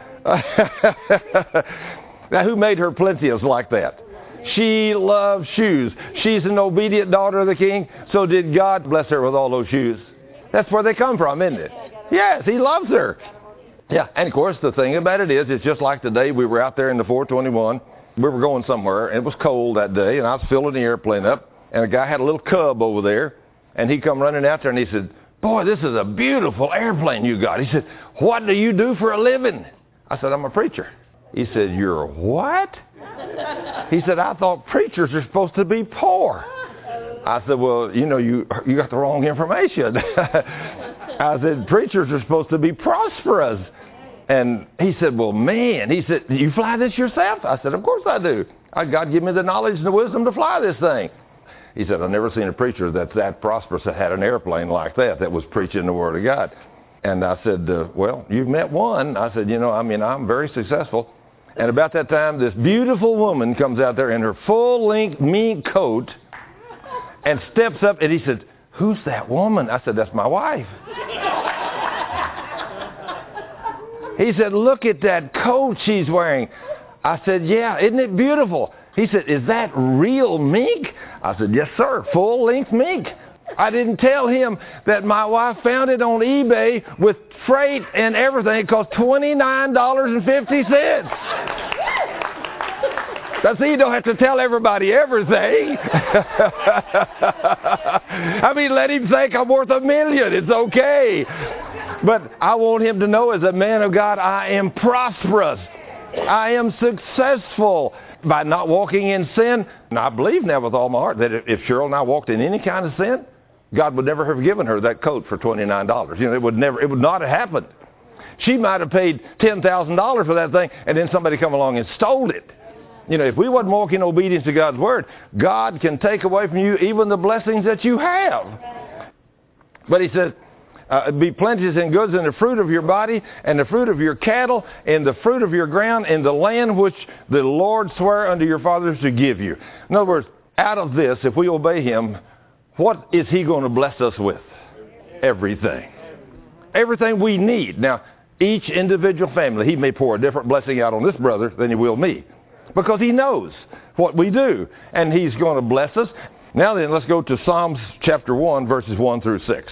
Speaker 1: Now, who made her plenteous like that? She loves shoes. She's an obedient daughter of the King, so did God bless her with all those shoes. That's where they come from, isn't it? Yes, He loves her. Yeah, and of course, the thing about it is, it's just like the day we were out there in the four twenty-one. We were going somewhere, and it was cold that day, and I was filling the airplane up, and a guy had a little Cub over there, and he come running out there, and he said, boy, this is a beautiful airplane you got. He said, what do you do for a living? I said, I'm a preacher. He said, you're what? He said, I thought preachers are supposed to be poor. I said, well, you know, you you got the wrong information. I said, preachers are supposed to be prosperous. And he said, well, man, he said, do you fly this yourself? I said, of course I do. I, God give me the knowledge and the wisdom to fly this thing. He said, I've never seen a preacher that's that prosperous that had an airplane like that, that was preaching the Word of God. And I said, uh, well, you've met one. I said, you know, I mean, I'm very successful. And about that time, this beautiful woman comes out there in her full-length mink coat and steps up, and he said, who's that woman? I said, that's my wife. He said, look at that coat she's wearing. I said, yeah, isn't it beautiful? He said, is that real mink? I said, yes, sir, full-length mink. I didn't tell him that my wife found it on eBay with freight and everything. It cost twenty-nine dollars and fifty cents. Now, see, you don't have to tell everybody everything. I mean, let him think I'm worth a million. It's okay. But I want him to know, as a man of God, I am prosperous. I am successful by not walking in sin. And I believe now with all my heart that if Cheryl and I walked in any kind of sin, God would never have given her that coat for twenty-nine dollars. You know, it would never, it would not have happened. She might have paid ten thousand dollars for that thing, and then somebody come along and stole it. You know, if we wasn't walking in obedience to God's Word, God can take away from you even the blessings that you have. But he says, uh, be plenteous in goods in the fruit of your body, and the fruit of your cattle, and the fruit of your ground, and the land which the Lord sware unto your fathers to give you. In other words, out of this, if we obey him, what is he going to bless us with? Everything. Everything we need. Now, each individual family, he may pour a different blessing out on this brother than he will me, because he knows what we do, and he's going to bless us. Now then, let's go to Psalms chapter one, verses one through six.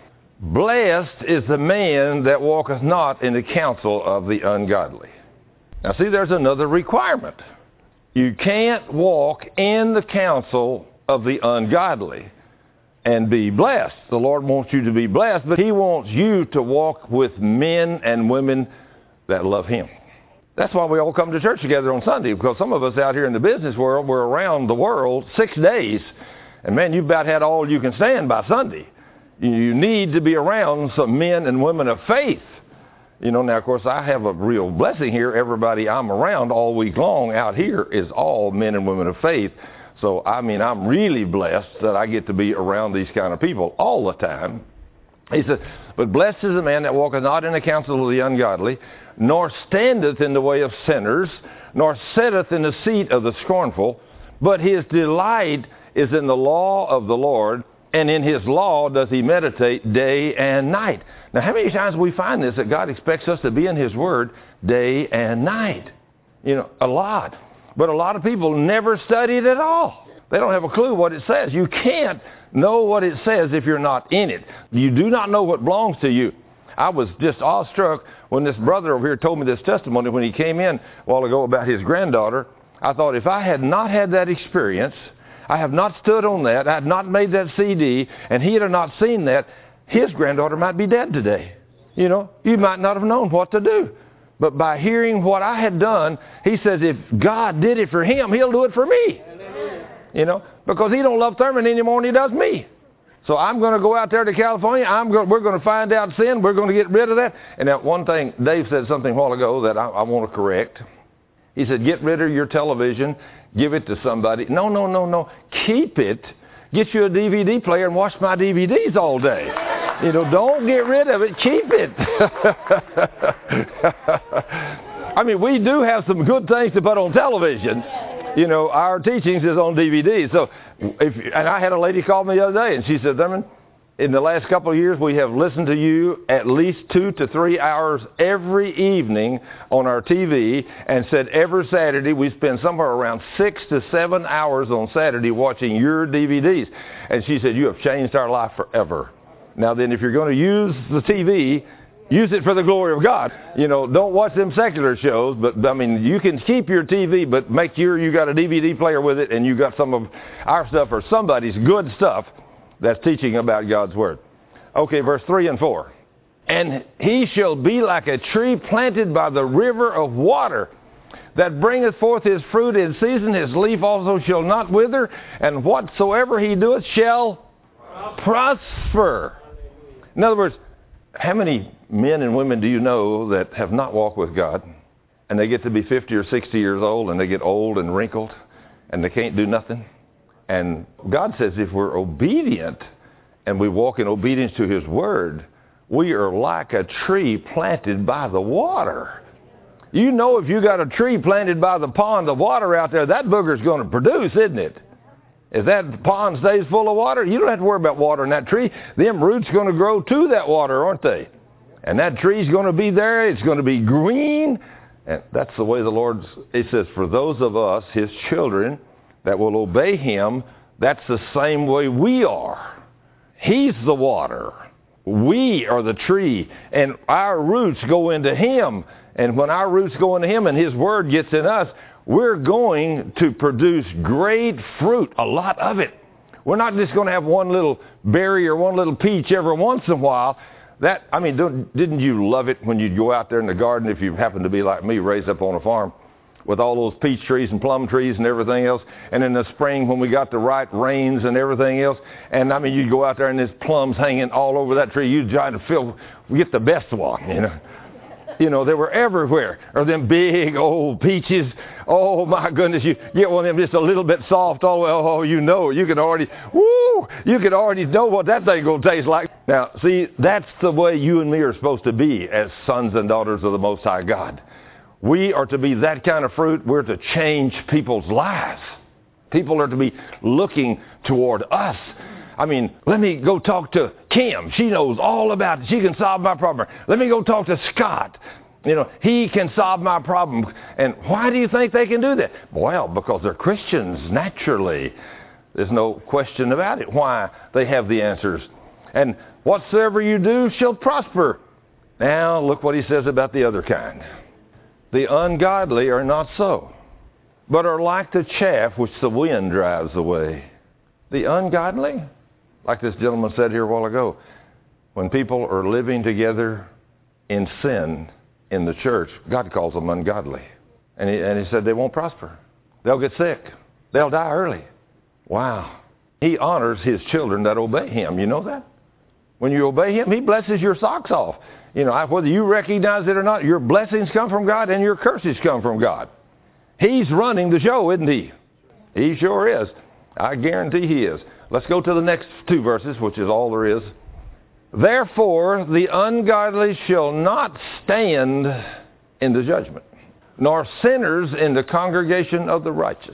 Speaker 1: Blessed is the man that walketh not in the counsel of the ungodly. Now see, there's another requirement. You can't walk in the counsel of the ungodly and be blessed. The Lord wants you to be blessed, but he wants you to walk with men and women that love him. That's why we all come to church together on Sunday, because some of us out here in the business world, we're around the world six days, and man, you've about had all you can stand by Sunday. You need to be around some men and women of faith. You know, now, of course, I have a real blessing here. Everybody I'm around all week long out here is all men and women of faith. So, I mean, I'm really blessed that I get to be around these kind of people all the time. He said, but blessed is the man that walketh not in the counsel of the ungodly, nor standeth in the way of sinners, nor sitteth in the seat of the scornful, but his delight is in the law of the Lord, and in his law does he meditate day and night. Now, how many times we find this, that God expects us to be in his word day and night? You know, a lot. But a lot of people never study it at all. They don't have a clue what it says. You can't know what it says if you're not in it. You do not know what belongs to you. I was just awestruck when this brother over here told me this testimony when he came in a while ago about his granddaughter. I thought, if I had not had that experience, I have not stood on that, I had not made that C D, and he had not seen that, his granddaughter might be dead today. You know, you might not have known what to do. But by hearing what I had done, he says, if God did it for him, he'll do it for me. You know, because he don't love Thurman any more than he does me. So I'm going to go out there to California. I'm going, we're going to find out sin. We're going to get rid of that. And now one thing, Dave said something a while ago that I, I want to correct. He said, get rid of your television. Give it to somebody. No, no, no, no. Keep it. Get you a D V D player and watch my D V Ds all day. You know, don't get rid of it. Keep it. I mean, we do have some good things to put on television. You know, our teachings is on D V Ds. So, if, and I had a lady call me the other day, and she said, Thurman, in the last couple of years, we have listened to you at least two to three hours every evening on our T V, and said every Saturday we spend somewhere around six to seven hours on Saturday watching your D V Ds. And she said, you have changed our life forever. Now then, if you're going to use the T V, Use it for the glory of God. You know, don't watch them secular shows, but I mean, you can keep your T V, but make sure you got a D V D player with it and you got some of our stuff or somebody's good stuff that's teaching about God's Word. Okay, verse three and four. And he shall be like a tree planted by the river of water, that bringeth forth his fruit in season, his leaf also shall not wither, and whatsoever he doeth shall prosper. In other words, how many men and women do you know that have not walked with God, and they get to be fifty or sixty years old, and they get old and wrinkled, and they can't do nothing? And God says if we're obedient, and we walk in obedience to his word, we are like a tree planted by the water. You know, if you got a tree planted by the pond of water out there, that booger's going to produce, isn't it? If that pond stays full of water, you don't have to worry about watering that tree. Them roots are going to grow to that water, aren't they? And that tree's going to be there. It's going to be green. And that's the way the Lord, it says, for those of us, his children, that will obey him, that's the same way we are. He's the water. We are the tree. And our roots go into him. And when our roots go into him and his word gets in us, we're going to produce great fruit, a lot of it. We're not just going to have one little berry or one little peach every once in a while. That, I mean, don't, didn't you love it when you'd go out there in the garden, if you happen to be like me, raised up on a farm, with all those peach trees and plum trees and everything else, and in the spring when we got the right rains and everything else, and I mean, you'd go out there and there's plums hanging all over that tree. You'd try to feel, get the best one, you know. You know, they were everywhere. Or them big old peaches. Oh, my goodness. You get one of them just a little bit soft. Oh, well, oh, you know. You can already, woo, you can already know what that thing going to taste like. Now, see, that's the way you and me are supposed to be as sons and daughters of the Most High God. We are to be that kind of fruit. We're to change people's lives. People are to be looking toward us. I mean, let me go talk to Kim. She knows all about it. She can solve my problem. Let me go talk to Scott. You know, he can solve my problem. And why do you think they can do that? Well, because they're Christians, naturally. There's no question about it. Why? They have the answers. And whatsoever you do shall prosper. Now, look what he says about the other kind. The ungodly are not so, but are like the chaff which the wind drives away. The ungodly? Like this gentleman said here a while ago, when people are living together in sin in the church, God calls them ungodly. And he, and he said they won't prosper. They'll get sick. They'll die early. Wow. He honors his children that obey him. You know that? When you obey him, he blesses your socks off. You know, whether you recognize it or not, your blessings come from God and your curses come from God. He's running the show, isn't he? He sure is. I guarantee he is. Let's go to the next two verses, which is all there is. Therefore, the ungodly shall not stand in the judgment, nor sinners in the congregation of the righteous.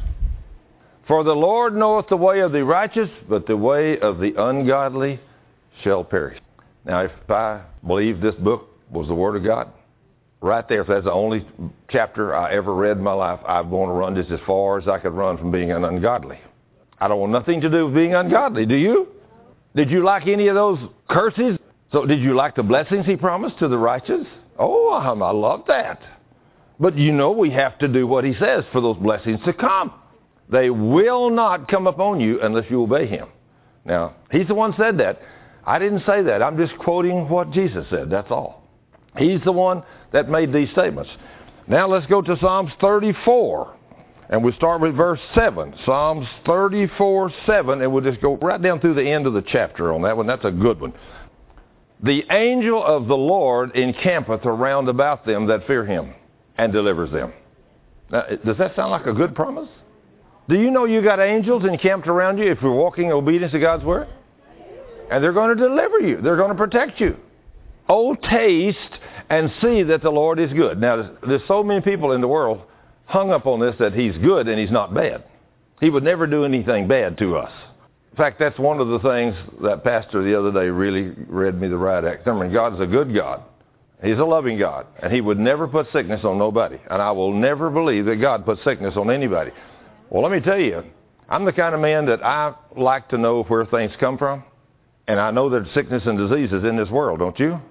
Speaker 1: For the Lord knoweth the way of the righteous, but the way of the ungodly shall perish. Now, if I believe this book was the Word of God, right there, if that's the only chapter I ever read in my life, I'm going to run just as far as I could run from being an ungodly. I don't want nothing to do with being ungodly, do you? Did you like any of those curses? So did you like the blessings he promised to the righteous? Oh, I love that. But you know we have to do what he says for those blessings to come. They will not come upon you unless you obey him. Now, he's the one who said that. I didn't say that. I'm just quoting what Jesus said. That's all. He's the one that made these statements. Now let's go to Psalms thirty-four. And we'll start with verse seven. Psalms thirty-four, seven. And we'll just go right down through the end of the chapter on that one. That's a good one. The angel of the Lord encampeth around about them that fear him and delivers them. Now, does that sound like a good promise? Do you know you got angels encamped around you if you're walking in obedience to God's word? And they're going to deliver you. They're going to protect you. Oh, taste and see that the Lord is good. Now, there's so many people in the world hung up on this that he's good and he's not bad. He would never do anything bad to us. In fact, that's one of the things that pastor the other day really read me the right act. I mean, God's a good God. He's a loving God. And he would never put sickness on nobody. And I will never believe that God puts sickness on anybody. Well, let me tell you, I'm the kind of man that I like to know where things come from. And I know there's sickness and diseases in this world, don't you?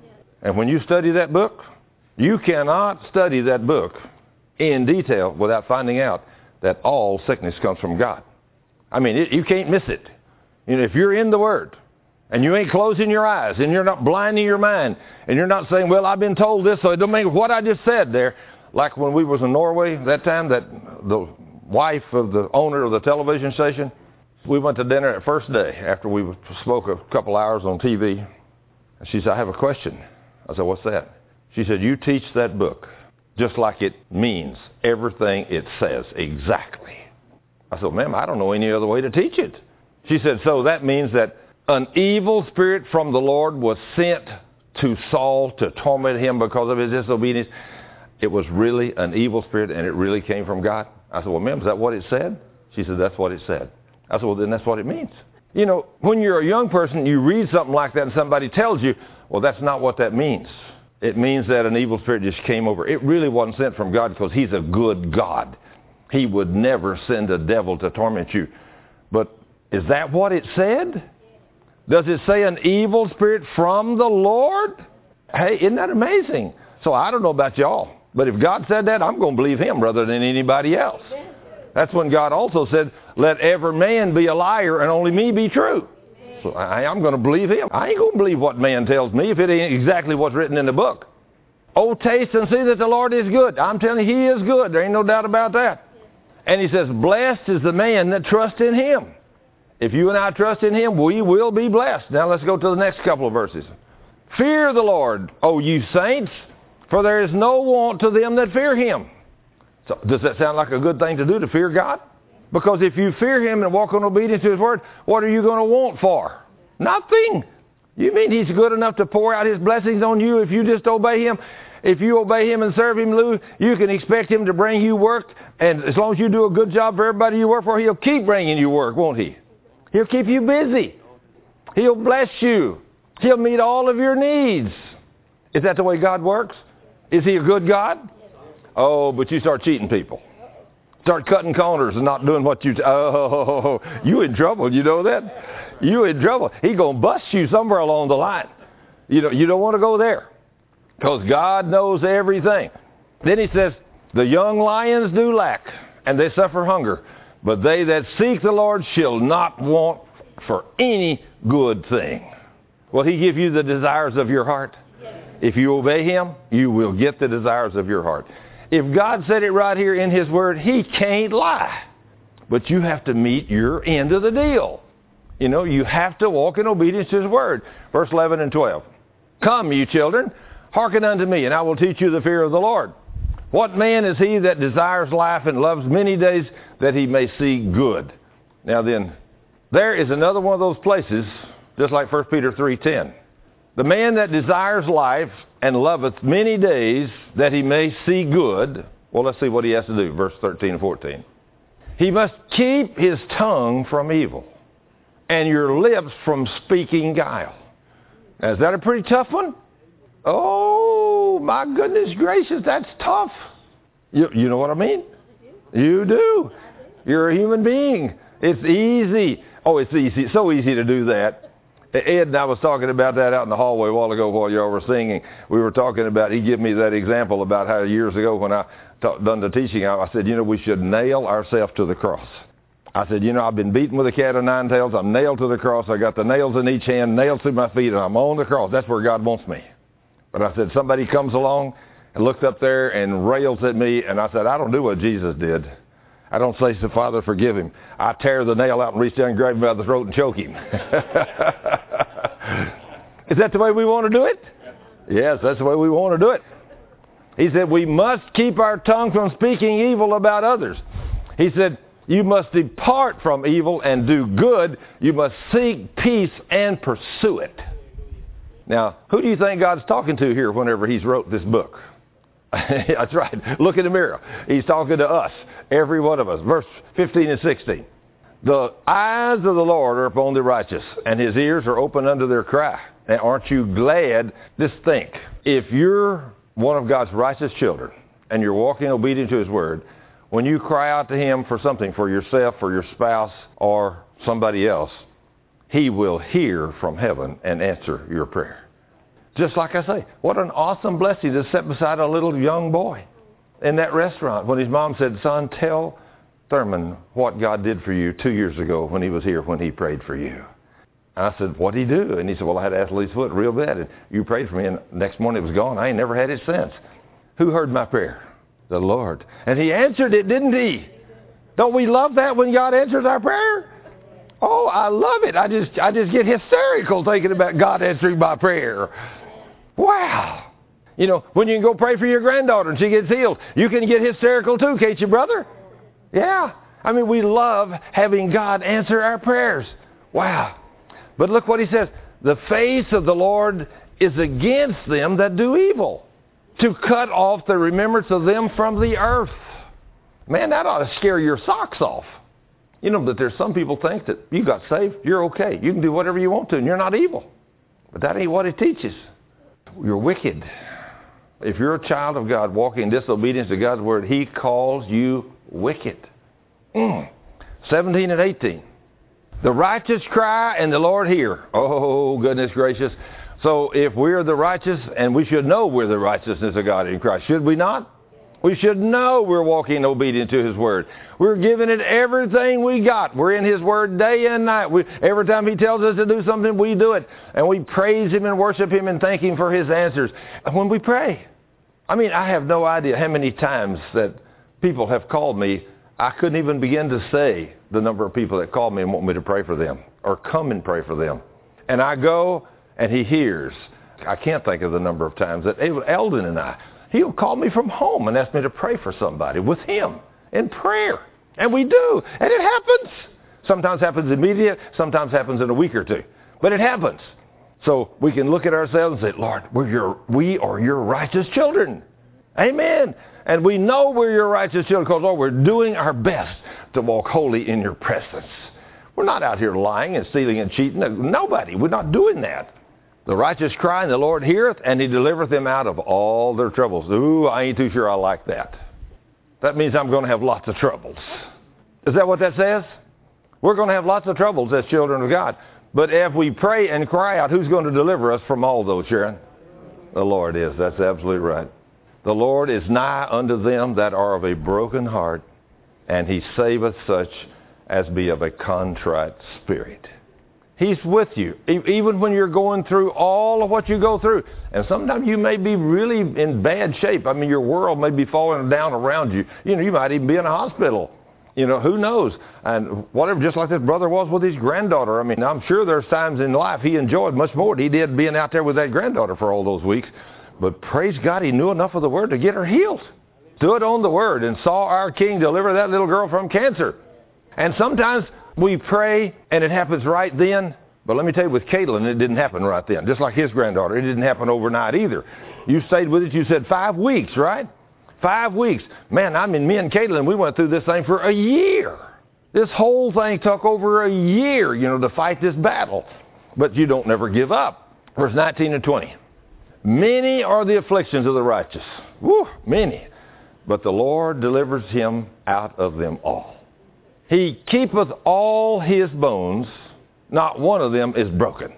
Speaker 1: And when you study that book, you cannot study that book in detail without finding out that all sickness comes from God. I mean, it, you can't miss it. You know, if you're in the Word, and you ain't closing your eyes, and you're not blinding your mind, and you're not saying, well, I've been told this, so it don't mean what I just said there. Like when we was in Norway that time, that the wife of the owner of the television station, we went to dinner that first day after we spoke a couple hours on T V. And she said, I have a question. I said, what's that? She said, you teach that book just like it means everything it says exactly. I said, ma'am, I don't know any other way to teach it. She said, so that means that an evil spirit from the Lord was sent to Saul to torment him because of his disobedience. It was really an evil spirit, and it really came from God. I said, well, ma'am, is that what it said? She said, that's what it said. I said, well, then that's what it means. You know, when you're a young person, you read something like that and somebody tells you, well, that's not what that means. It means that an evil spirit just came over. It really wasn't sent from God because he's a good God. He would never send a devil to torment you. But is that what it said? Does it say an evil spirit from the Lord? Hey, isn't that amazing? So I don't know about y'all, but if God said that, I'm going to believe him rather than anybody else. That's when God also said, let every man be a liar and only me be true. So I, I'm going to believe him. I ain't going to believe what man tells me if it ain't exactly what's written in the book. Oh, taste and see that the Lord is good. I'm telling you, he is good. There ain't no doubt about that. And he says, blessed is the man that trusts in him. If you and I trust in him, we will be blessed. Now let's go to the next couple of verses. Fear the Lord, O you saints, for there is no want to them that fear him. So does that sound like a good thing to do, to fear God? Because if you fear him and walk in obedience to his word, what are you going to want for? Nothing. You mean he's good enough to pour out his blessings on you if you just obey him? If you obey him and serve him, Lou, you can expect him to bring you work. And as long as you do a good job for everybody you work for, he'll keep bringing you work, won't he? He'll keep you busy. He'll bless you. He'll meet all of your needs. Is that the way God works? Is he a good God? Oh, but you start cheating people. Start cutting corners and not doing what you... T- oh, you in trouble. You know that? You in trouble. He's going to bust you somewhere along the line. You know, you don't want to go there because God knows everything. Then he says, the young lions do lack and they suffer hunger. But they that seek the Lord shall not want for any good thing. Will he give you the desires of your heart? Yes. If you obey him, you will get the desires of your heart. If God said it right here in his word, he can't lie. But you have to meet your end of the deal. You know, you have to walk in obedience to his word. Verse eleven and twelve. Come, you children, hearken unto me, and I will teach you the fear of the Lord. What man is he that desires life and loves many days that he may see good? Now then, there is another one of those places, just like First Peter three ten. The man that desires life and loveth many days that he may see good. Well, let's see what he has to do. Verse thirteen and fourteen. He must keep his tongue from evil and your lips from speaking guile. Now, is that a pretty tough one? Oh, my goodness gracious, that's tough. You, you know what I mean? You do. You're a human being. It's easy. Oh, it's easy. So easy to do that. Ed and I was talking about that out in the hallway a while ago while y'all were singing. We were talking about, he gave me that example about how years ago when I ta- done the teaching, I, I said, you know, we should nail ourselves to the cross. I said, you know, I've been beaten with a cat of nine tails. I'm nailed to the cross. I got the nails in each hand, nails through my feet, and I'm on the cross. That's where God wants me. But I said, somebody comes along and looked up there and rails at me, and I said, I don't do what Jesus did. I don't say, so Father, forgive him. I tear the nail out and reach down and grab him by the throat and choke him. Is that the way we want to do it? Yes, that's the way we want to do it. He said, we must keep our tongue from speaking evil about others. He said, you must depart from evil and do good. You must seek peace and pursue it. Now, who do you think God's talking to here whenever he's wrote this book? That's right. Look in the mirror. He's talking to us, every one of us. Verse fifteen and sixteen. The eyes of the Lord are upon the righteous, and his ears are open unto their cry. And aren't you glad? Just think, if you're one of God's righteous children, and you're walking obedient to his word, when you cry out to him for something, for yourself, for your spouse, or somebody else, he will hear from heaven and answer your prayer. Just like I say, what an awesome blessing to sit beside a little young boy in that restaurant when his mom said, son, tell Thurman what God did for you two years ago when he was here, when he prayed for you. And I said, what'd he do? And he said, well, I had athlete's foot real bad, and you prayed for me, and next morning it was gone. I ain't never had it since. Who heard my prayer? The Lord. And he answered it, didn't he? Don't we love that when God answers our prayer? Oh, I love it. I just, I just get hysterical thinking about God answering my prayer. Wow. You know, when you can go pray for your granddaughter and she gets healed, you can get hysterical too, can't you, brother? Yeah. I mean, we love having God answer our prayers. Wow. But look what he says. The face of the Lord is against them that do evil, to cut off the remembrance of them from the earth. Man, that ought to scare your socks off. You know, that there's some people think that you got saved, you're okay. You can do whatever you want to, and you're not evil. But that ain't what it teaches. You're wicked. If you're a child of God walking in disobedience to God's word, he calls you wicked. Mm. seventeen and eighteen. The righteous cry and the Lord hear. Oh, goodness gracious. So if we're the righteous, and we should know we're the righteousness of God in Christ, should we not? We should know we're walking obedient to his word. We're giving it everything we got. We're in his word day and night. We, every time he tells us to do something, we do it. And we praise him and worship him and thank him for his answers. When we pray, I mean, I have no idea how many times that people have called me. I couldn't even begin to say the number of people that call me and want me to pray for them or come and pray for them. And I go and he hears. I can't think of the number of times that Eldon and I, he'll call me from home and ask me to pray for somebody with him in prayer. And we do. And it happens. Sometimes happens immediate. Sometimes happens in a week or two. But it happens. So we can look at ourselves and say, Lord, we're your, we are your righteous children. Amen. And we know we're your righteous children because, Lord, we're doing our best to walk holy in your presence. We're not out here lying and stealing and cheating. Nobody. We're not doing that. The righteous cry, and the Lord heareth, and he delivereth them out of all their troubles. Ooh, I ain't too sure I like that. That means I'm going to have lots of troubles. Is that what that says? We're going to have lots of troubles as children of God. But if we pray and cry out, who's going to deliver us from all those, Sharon? The Lord is. That's absolutely right. The Lord is nigh unto them that are of a broken heart, and he saveth such as be of a contrite spirit. He's with you, even when you're going through all of what you go through. And sometimes you may be really in bad shape. I mean, your world may be falling down around you. You know, you might even be in a hospital. You know, who knows? And whatever, just like this brother was with his granddaughter. I mean, I'm sure there's times in life he enjoyed much more than he did being out there with that granddaughter for all those weeks. But praise God, he knew enough of the word to get her healed. Stood on the word and saw our King deliver that little girl from cancer. And sometimes we pray and it happens right then. But let me tell you, with Caitlin, it didn't happen right then. Just like his granddaughter, it didn't happen overnight either. You stayed with it, you said five weeks, right? Five weeks. Man, I mean, me and Caitlin, we went through this thing for a year. This whole thing took over a year, you know, to fight this battle. But you don't never give up. Verse nineteen and twenty. Many are the afflictions of the righteous. Woo, many. But the Lord delivers him out of them all. He keepeth all his bones, not one of them is broken.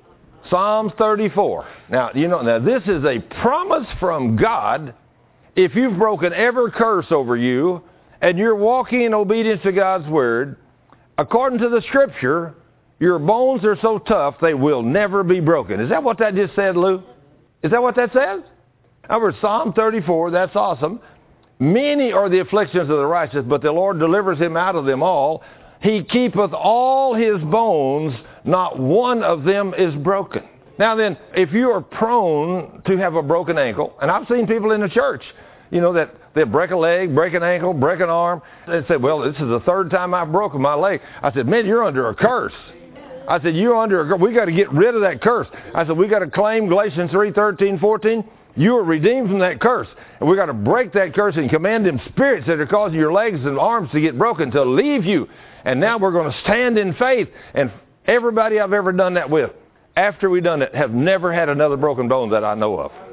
Speaker 1: Psalms thirty-four. Now, you know, now this is a promise from God. If you've broken every curse over you, and you're walking in obedience to God's word, according to the scripture, your bones are so tough they will never be broken. Is that what that just said, Lou? Is that what that says? Over Psalm thirty-four, that's awesome. Many are the afflictions of the righteous, but the Lord delivers him out of them all. He keepeth all his bones, not one of them is broken. Now then, if you are prone to have a broken ankle, and I've seen people in the church, you know, that they break a leg, break an ankle, break an arm. They say, well, this is the third time I've broken my leg. I said, man, you're under a curse. I said, you're under a curse. We got to get rid of that curse. I said, we got to claim Galatians three, thirteen, fourteen. You are redeemed from that curse. And we got to break that curse and command them spirits that are causing your legs and arms to get broken to leave you. And now we're going to stand in faith. And everybody I've ever done that with, after we've done it, have never had another broken bone that I know of.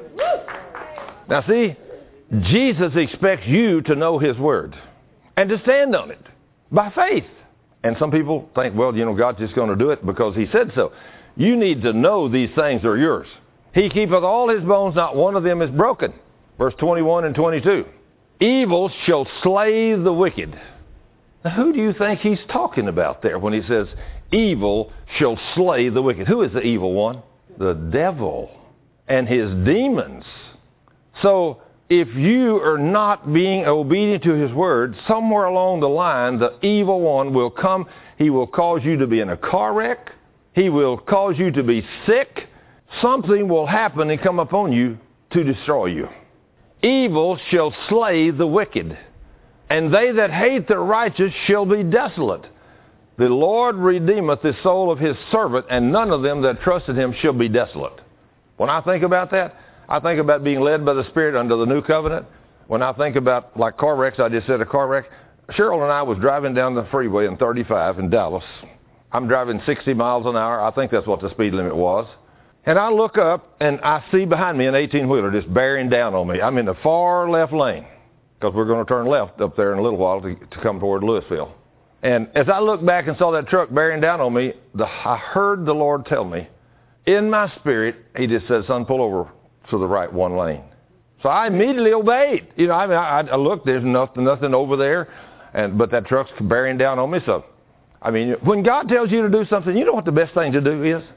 Speaker 1: Now see, Jesus expects you to know his word and to stand on it by faith. And some people think, well, you know, God's just going to do it because he said so. You need to know these things are yours. He keepeth all his bones, not one of them is broken. Verse twenty-one and twenty-two. Evil shall slay the wicked. Now, who do you think he's talking about there when he says, evil shall slay the wicked? Who is the evil one? The devil and his demons. So, if you are not being obedient to his word, somewhere along the line, the evil one will come. He will cause you to be in a car wreck. He will cause you to be sick. Something will happen and come upon you to destroy you. Evil shall slay the wicked, and they that hate the righteous shall be desolate. The Lord redeemeth the soul of his servant, and none of them that trusted him shall be desolate. When I think about that, I think about being led by the Spirit under the new covenant. When I think about, like car wrecks, I just said a car wreck. Cheryl and I was driving down the freeway in thirty-five in Dallas. I'm driving sixty miles an hour. I think that's what the speed limit was. And I look up, and I see behind me an eighteen-wheeler just bearing down on me. I'm in the far left lane, because we're going to turn left up there in a little while to, to come toward Louisville. And as I looked back and saw that truck bearing down on me, the, I heard the Lord tell me, in my spirit, he just said, son, pull over to the right one lane. So I immediately obeyed. You know, I mean, I, I looked, there's nothing, nothing over there, and but that truck's bearing down on me. So, I mean, when God tells you to do something, you know what the best thing to do is?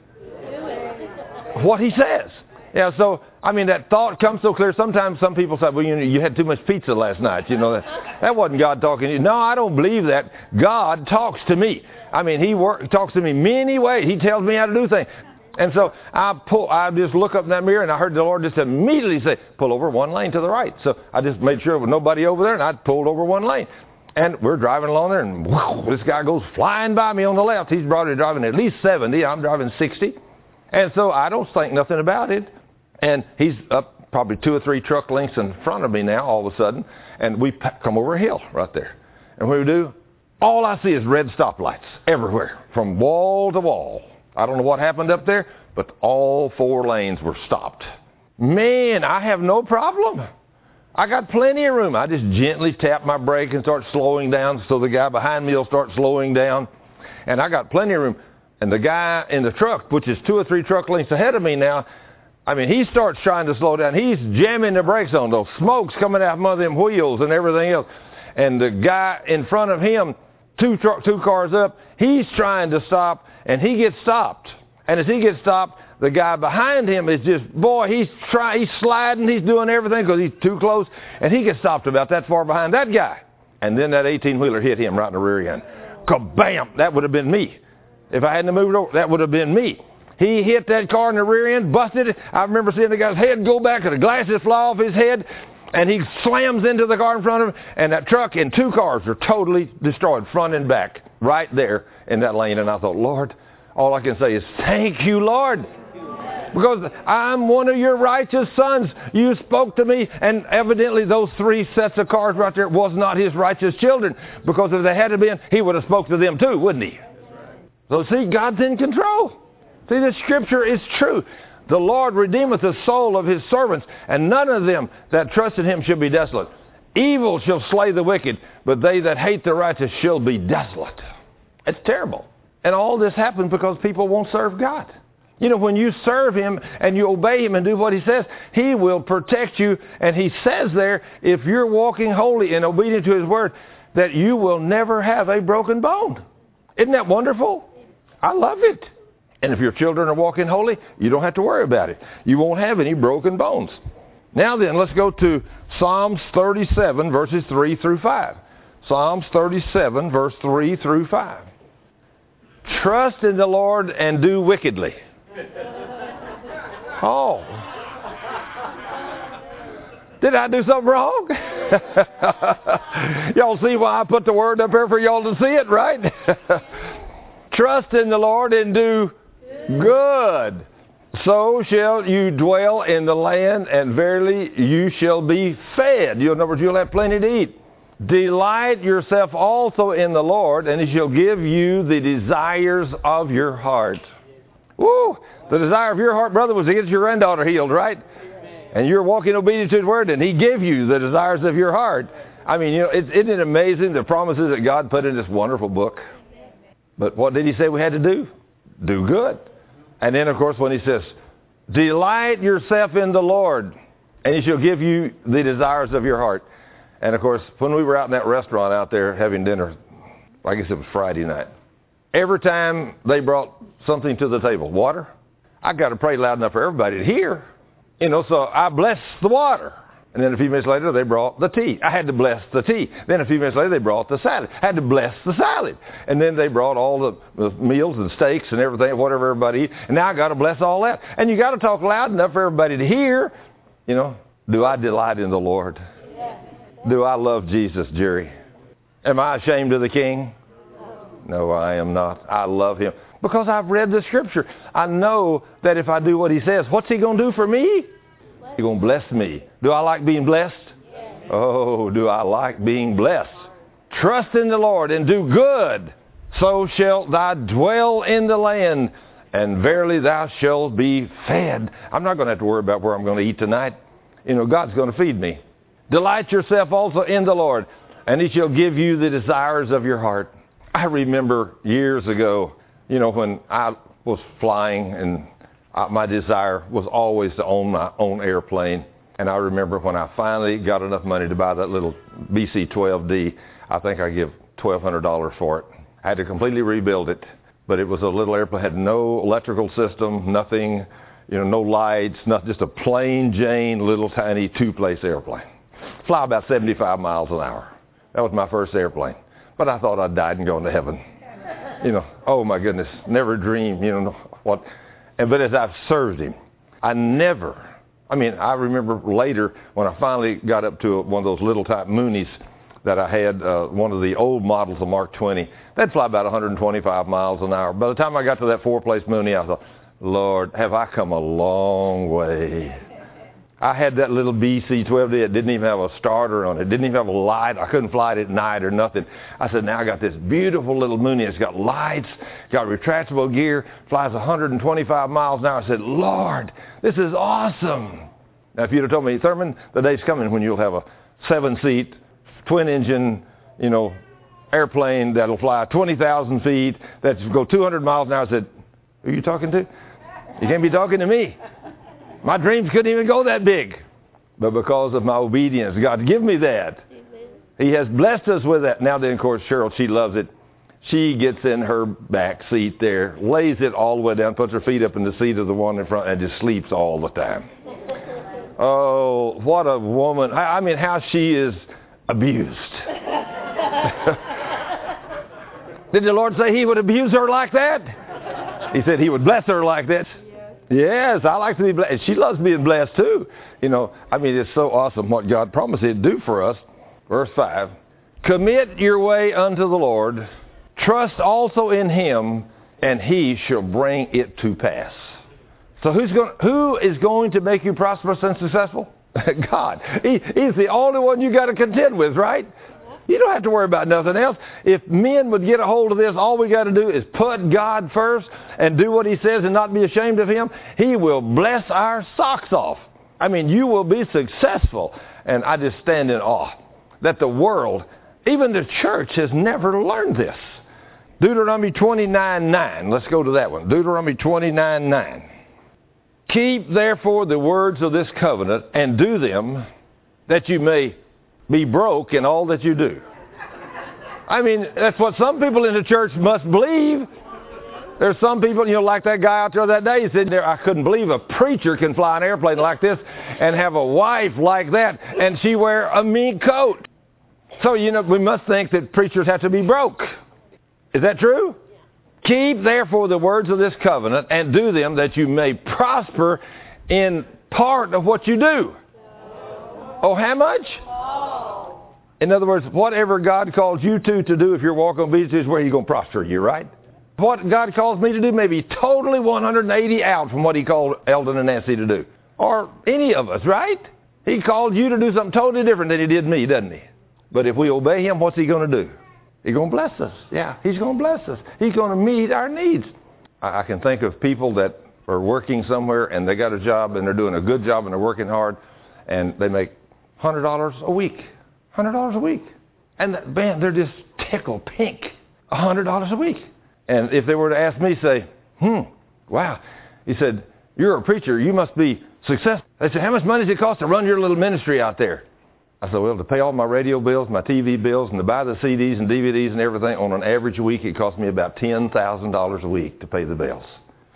Speaker 1: What he says. Yeah, so, I mean, that thought comes so clear. Sometimes some people say, well, you know, you had too much pizza last night. You know, that, that wasn't God talking to you. No, I don't believe that. God talks to me. I mean, he work, talks to me many ways. He tells me how to do things. And so I pull, I just look up in that mirror, and I heard the Lord just immediately say, pull over one lane to the right. So I just made sure there was nobody over there, and I pulled over one lane. And we're driving along there, and whoosh, this guy goes flying by me on the left. He's probably driving at least seventy. I'm driving sixty. And so I don't think nothing about it. And he's up probably two or three truck lengths in front of me now all of a sudden. And we come over a hill right there. And when we do, all I see is red stoplights everywhere from wall to wall. I don't know what happened up there, but all four lanes were stopped. Man, I have no problem. I got plenty of room. I just gently tap my brake and start slowing down so the guy behind me will start slowing down. And I got plenty of room. And the guy in the truck, which is two or three truck lengths ahead of me now, I mean, he starts trying to slow down. He's jamming the brakes on. Those smokes coming out from under them wheels and everything else. And the guy in front of him, two truck, two cars up, he's trying to stop, and he gets stopped. And as he gets stopped, the guy behind him is just, boy, he's trying, he's sliding, he's doing everything because he's too close, and he gets stopped about that far behind that guy. And then that eighteen-wheeler hit him right in the rear end. Kabam! That would have been me. If I hadn't moved over, that would have been me. He hit that car in the rear end, busted it. I remember seeing the guy's head go back and the glasses fly off his head, and he slams into the car in front of him, and that truck and two cars are totally destroyed, front and back, right there in that lane. And I thought, Lord, all I can say is, thank you, Lord. Because I'm one of your righteous sons. You spoke to me, and evidently those three sets of cars right there was not his righteous children. Because if they had been, he would have spoke to them too, wouldn't he? So see, God's in control. See, the scripture is true. The Lord redeemeth the soul of his servants, and none of them that trust in him shall be desolate. Evil shall slay the wicked, but they that hate the righteous shall be desolate. It's terrible. And all this happens because people won't serve God. You know, when you serve him and you obey him and do what he says, he will protect you. And he says there, if you're walking holy and obedient to his word, that you will never have a broken bone. Isn't that wonderful? I love it. And if your children are walking holy, you don't have to worry about it. You won't have any broken bones. Now then, let's go to Psalms thirty-seven, verses three through five. Psalms thirty-seven, verse three through five. Trust in the Lord and do wickedly. Oh. Did I do something wrong? Y'all see why I put the word up here for y'all to see it, right? Trust in the Lord and do good. So shall you dwell in the land, and verily you shall be fed. In other words, you'll have plenty to eat. Delight yourself also in the Lord, and he shall give you the desires of your heart. Woo! The desire of your heart, brother, was to get your granddaughter healed, right? And you're walking obedient to his word, and he gave you the desires of your heart. I mean, you know, it, isn't it amazing the promises that God put in this wonderful book? But what did he say we had to do? Do good. And then, of course, when he says, Delight yourself in the Lord, and he shall give you the desires of your heart. And, of course, when we were out in that restaurant out there having dinner, I guess it was Friday night, every time they brought something to the table, water, I got to pray loud enough for everybody to hear. You know, so I blessed the water. And then a few minutes later, they brought the tea. I had to bless the tea. Then a few minutes later, they brought the salad. I had to bless the salad. And then they brought all the, the meals and steaks and everything, whatever everybody eats. And now I got to bless all that. And you got to talk loud enough for everybody to hear. You know, do I delight in the Lord? Do I love Jesus, Jerry? Am I ashamed of the King? No, I am not. I love him. Because I've read the Scripture. I know that if I do what he says, what's he going to do for me? He's going to bless me. Do I like being blessed? Oh, do I like being blessed? Trust in the Lord and do good. So shalt thou dwell in the land, and verily thou shalt be fed. I'm not going to have to worry about where I'm going to eat tonight. You know, God's going to feed me. Delight yourself also in the Lord, and he shall give you the desires of your heart. I remember years ago, you know, when I was flying, and I, my desire was always to own my own airplane. And I remember when I finally got enough money to buy that little B C twelve D, I think I gave twelve hundred dollars for it. I had to completely rebuild it, but it was a little airplane, had no electrical system, nothing, you know, no lights, not just a plain Jane little tiny two-place airplane. Fly about seventy-five miles an hour. That was my first airplane. But I thought I'd died and gone to heaven. You know, oh my goodness, never dreamed, you know, what. And, but as I've served him, I never, I mean, I remember later when I finally got up to one of those little type Moonies that I had, uh, one of the old models of Mark twenty. They'd fly about one hundred twenty-five miles an hour. By the time I got to that four-place Mooney, I thought, Lord, have I come a long way. I had that little B C twelve D. It didn't even have a starter on it. It didn't even have a light. I couldn't fly it at night or nothing. I said, now I got this beautiful little Mooney. It's got lights, got retractable gear, flies one hundred twenty-five miles an hour. I said, Lord, this is awesome. Now, if you'd have told me, Thurman, the day's coming when you'll have a seven-seat, twin-engine, you know, airplane that'll fly twenty thousand feet, that'll go two hundred miles an hour. I said, who are you talking to? You can't be talking to me. My dreams couldn't even go that big. But because of my obedience, God give me that. He has blessed us with that. Now then, of course, Cheryl, she loves it. She gets in her back seat there, lays it all the way down, puts her feet up in the seat of the one in front, and just sleeps all the time. Oh, what a woman. I mean, how she is abused. Did the Lord say he would abuse her like that? He said he would bless her like that. Yes, I like to be blessed. She loves being blessed too. You know, I mean, it's so awesome what God promised he'd do for us. Verse five, commit your way unto the Lord. Trust also in him, and he shall bring it to pass. So who's going, who is going to make you prosperous and successful? God. He, he's the only one you got to contend with, right? You don't have to worry about nothing else. If men would get a hold of this, all we got to do is put God first and do what he says and not be ashamed of him. He will bless our socks off. I mean, you will be successful. And I just stand in awe that the world, even the church, has never learned this. Deuteronomy twenty-nine nine. Let's go to that one. Deuteronomy twenty-nine nine. Keep therefore the words of this covenant and do them, that you may be broke in all that you do. I mean, that's what some people in the church must believe. There's some people, you know, like that guy out there that day, he said, there, I couldn't believe a preacher can fly an airplane like this and have a wife like that, and she wear a mink coat. So, you know, we must think that preachers have to be broke. Is that true? Keep therefore the words of this covenant and do them, that you may prosper in part of what you do. Oh, how much? In other words, whatever God calls you to to do, if you're walking obedience, is where he's going to prosper you, right? What God calls me to do may be totally one hundred eighty out from what he called Eldon and Nancy to do. Or any of us, right? He called you to do something totally different than he did me, doesn't he? But if we obey him, what's he going to do? He's going to bless us. Yeah, he's going to bless us. He's going to meet our needs. I, I can think of people that are working somewhere and they got a job and they're doing a good job and they're working hard and they make one hundred dollars a week. one hundred dollars a week. And man, they're just tickled pink. one hundred dollars a week. And if they were to ask me, say, hmm, wow. He said, You're a preacher. You must be successful. They said, how much money does it cost to run your little ministry out there? I said, well, to pay all my radio bills, my T V bills, and to buy the C Ds and D V Ds and everything, on an average week, it cost me about ten thousand dollars a week to pay the bills.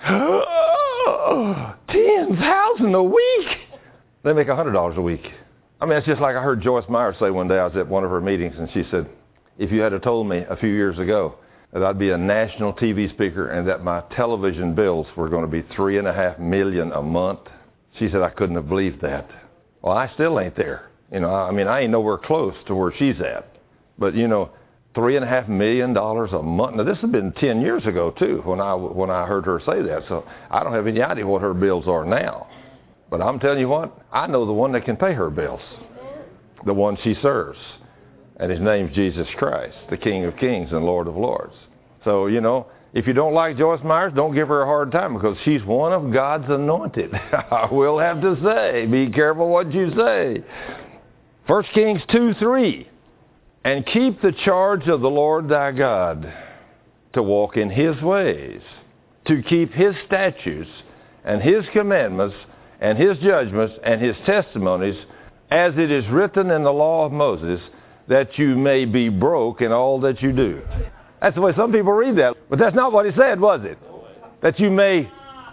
Speaker 1: ten thousand dollars a week? They make one hundred dollars a week. I mean, it's just like I heard Joyce Meyer say one day. I was at one of her meetings, and she said, if you had have told me a few years ago that I'd be a national T V speaker and that my television bills were going to be three and a half million a month, she said I couldn't have believed that. Well, I still ain't there. You know, I mean, I ain't nowhere close to where she's at. But, you know, three and a half million dollars a month. Now, this has been ten years ago, too, when I, when I heard her say that. So I don't have any idea what her bills are now. But I'm telling you what, I know the one that can pay her bills, the one she serves. And his name's Jesus Christ, the King of Kings and Lord of Lords. So, you know, if you don't like Joyce Myers, don't give her a hard time, because she's one of God's anointed. I will have to say, be careful what you say. First Kings two three, and keep the charge of the Lord thy God, to walk in his ways, to keep his statutes and his commandments and his judgments and his testimonies, as it is written in the law of Moses, that you may be broke in all that you do. That's the way some people read that. But that's not what he said, was it? That you may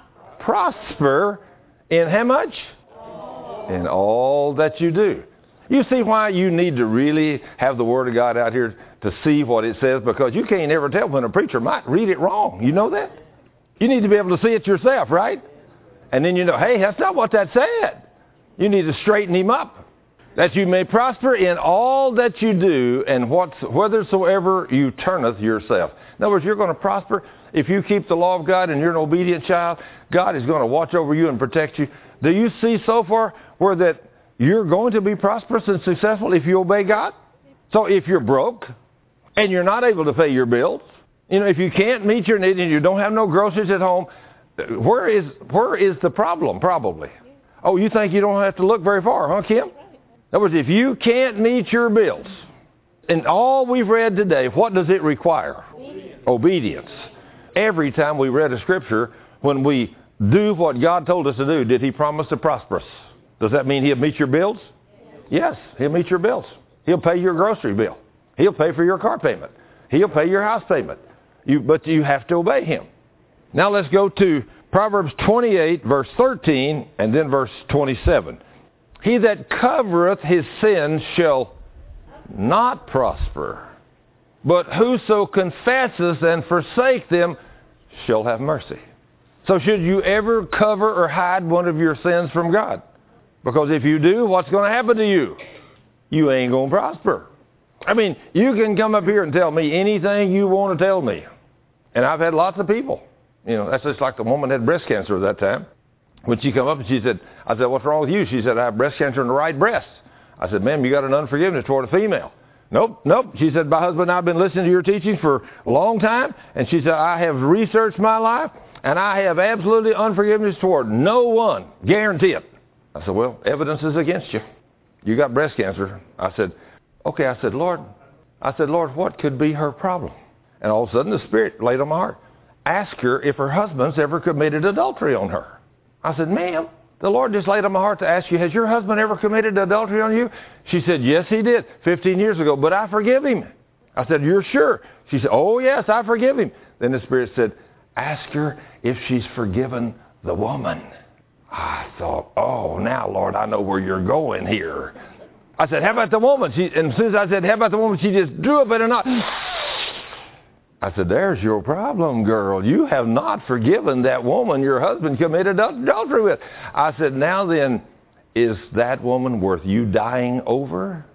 Speaker 1: prosper in how much? In all that you do. You see why you need to really have the Word of God out here to see what it says? Because you can't ever tell when a preacher might read it wrong. You know that? You need to be able to see it yourself, right? And then you know, hey, that's not what that said. You need to straighten him up. That you may prosper in all that you do, and what's, whithersoever you turneth yourself. In other words, you're going to prosper if you keep the law of God and you're an obedient child. God is going to watch over you and protect you. Do you see so far where that you're going to be prosperous and successful if you obey God? So if you're broke and you're not able to pay your bills, you know, if you can't meet your need and you don't have no groceries at home, where is where is the problem? Probably. Oh, you think you don't have to look very far, huh, Kim? In other words, if you can't meet your bills, and all we've read today, what does it require? Obedience. Obedience. Every time we read a scripture, when we do what God told us to do, did he promise to prosper us? Does that mean he'll meet your bills? Yes, he'll meet your bills. He'll pay your grocery bill. He'll pay for your car payment. He'll pay your house payment. You, but you have to obey him. Now let's go to Proverbs twenty-eight, verse thirteen, and then verse twenty-seven. He that covereth his sins shall not prosper, but whoso confesses and forsake them shall have mercy. So should you ever cover or hide one of your sins from God? Because if you do, what's going to happen to you? You ain't going to prosper. I mean, you can come up here and tell me anything you want to tell me. And I've had lots of people. You know, that's just like the woman had breast cancer at that time. When she come up and she said, I said, what's wrong with you? She said, I have breast cancer in the right breast. I said, ma'am, you got an unforgiveness toward a female. Nope, nope. She said, my husband and I have been listening to your teachings for a long time. And she said, I have researched my life, and I have absolutely unforgiveness toward no one. Guarantee it. I said, well, evidence is against you. You got breast cancer. I said, okay. I said, Lord, I said, Lord, what could be her problem? And all of a sudden the Spirit laid on my heart. Ask her if her husband's ever committed adultery on her. I said, ma'am, the Lord just laid on my heart to ask you, has your husband ever committed adultery on you? She said, yes, he did, fifteen years ago, but I forgive him. I said, you're sure? She said, oh, yes, I forgive him. Then the Spirit said, ask her if she's forgiven the woman. I thought, oh, now, Lord, I know where you're going here. I said, how about the woman? She, and as soon as I said, how about the woman, she just drew it, better not. I said, there's your problem, girl. You have not forgiven that woman your husband committed adultery with. I said, now then, is that woman worth you dying over?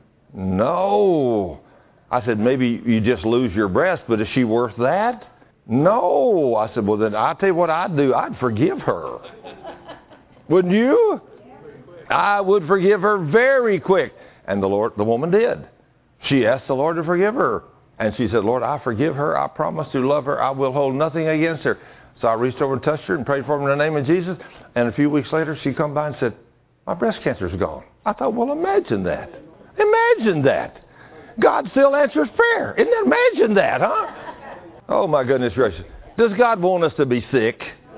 Speaker 1: No. I said, maybe you just lose your breast, but is she worth that? No. I said, well, then I'll tell you what I'd do. I'd forgive her. Wouldn't you? I would forgive her very quick. And the Lord, the woman did. She asked the Lord to forgive her. And she said, Lord, I forgive her. I promise to love her. I will hold nothing against her. So I reached over and touched her and prayed for her in the name of Jesus. And a few weeks later, she come by and said, my breast cancer's gone. I thought, well, imagine that. Imagine that. God still answers prayer. Isn't that, imagine that, huh? Oh, my goodness gracious. Does God want us to be sick?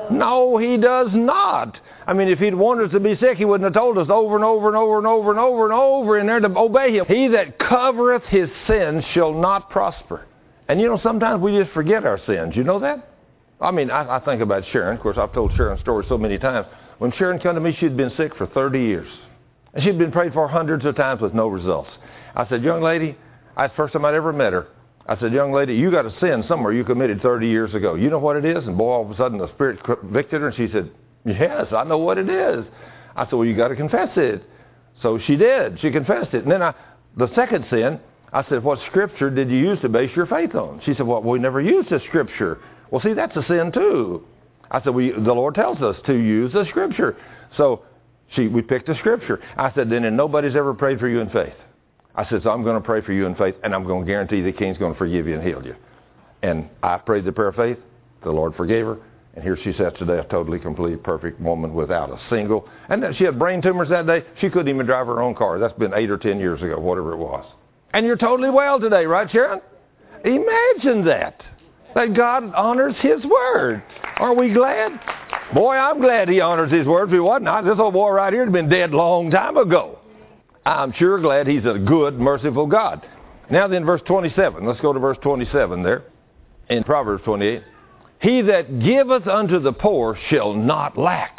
Speaker 1: No, he does not. I mean, if he'd wanted us to be sick, he wouldn't have told us over and over and over and over and over and over in there to obey him. He that covereth his sins shall not prosper. And you know, sometimes we just forget our sins. You know that? I mean, I, I think about Sharon. Of course, I've told Sharon's story so many times. When Sharon came to me, she'd been sick for thirty years. And she'd been prayed for hundreds of times with no results. I said, young lady, that's the first time I'd ever met her. I said, young lady, you got a sin somewhere you committed thirty years ago. You know what it is? And boy, all of a sudden the Spirit convicted her, and she said, yes, I know what it is. I said, well, you got to confess it. So she did. She confessed it. And then I, the second sin, I said, what scripture did you use to base your faith on? She said, well, we never used the scripture. Well, see, that's a sin too. I said, we, the Lord tells us to use the scripture. So she, we picked a scripture. I said, then and nobody's ever prayed for you in faith. I said, so I'm going to pray for you in faith, and I'm going to guarantee the King's going to forgive you and heal you. And I prayed the prayer of faith. The Lord forgave her. And here she sits today, a totally, complete, perfect woman without a single. And then she had brain tumors that day. She couldn't even drive her own car. That's been eight or ten years ago, whatever it was. And you're totally well today, right, Sharon? Imagine that. That God honors his word. Aren't we glad? Boy, I'm glad he honors his word. If he wasn't, this old boy right here had been dead a long time ago. I'm sure glad he's a good, merciful God. Now then, verse twenty-seven. Let's go to verse twenty-seven there in Proverbs twenty-eight. He that giveth unto the poor shall not lack.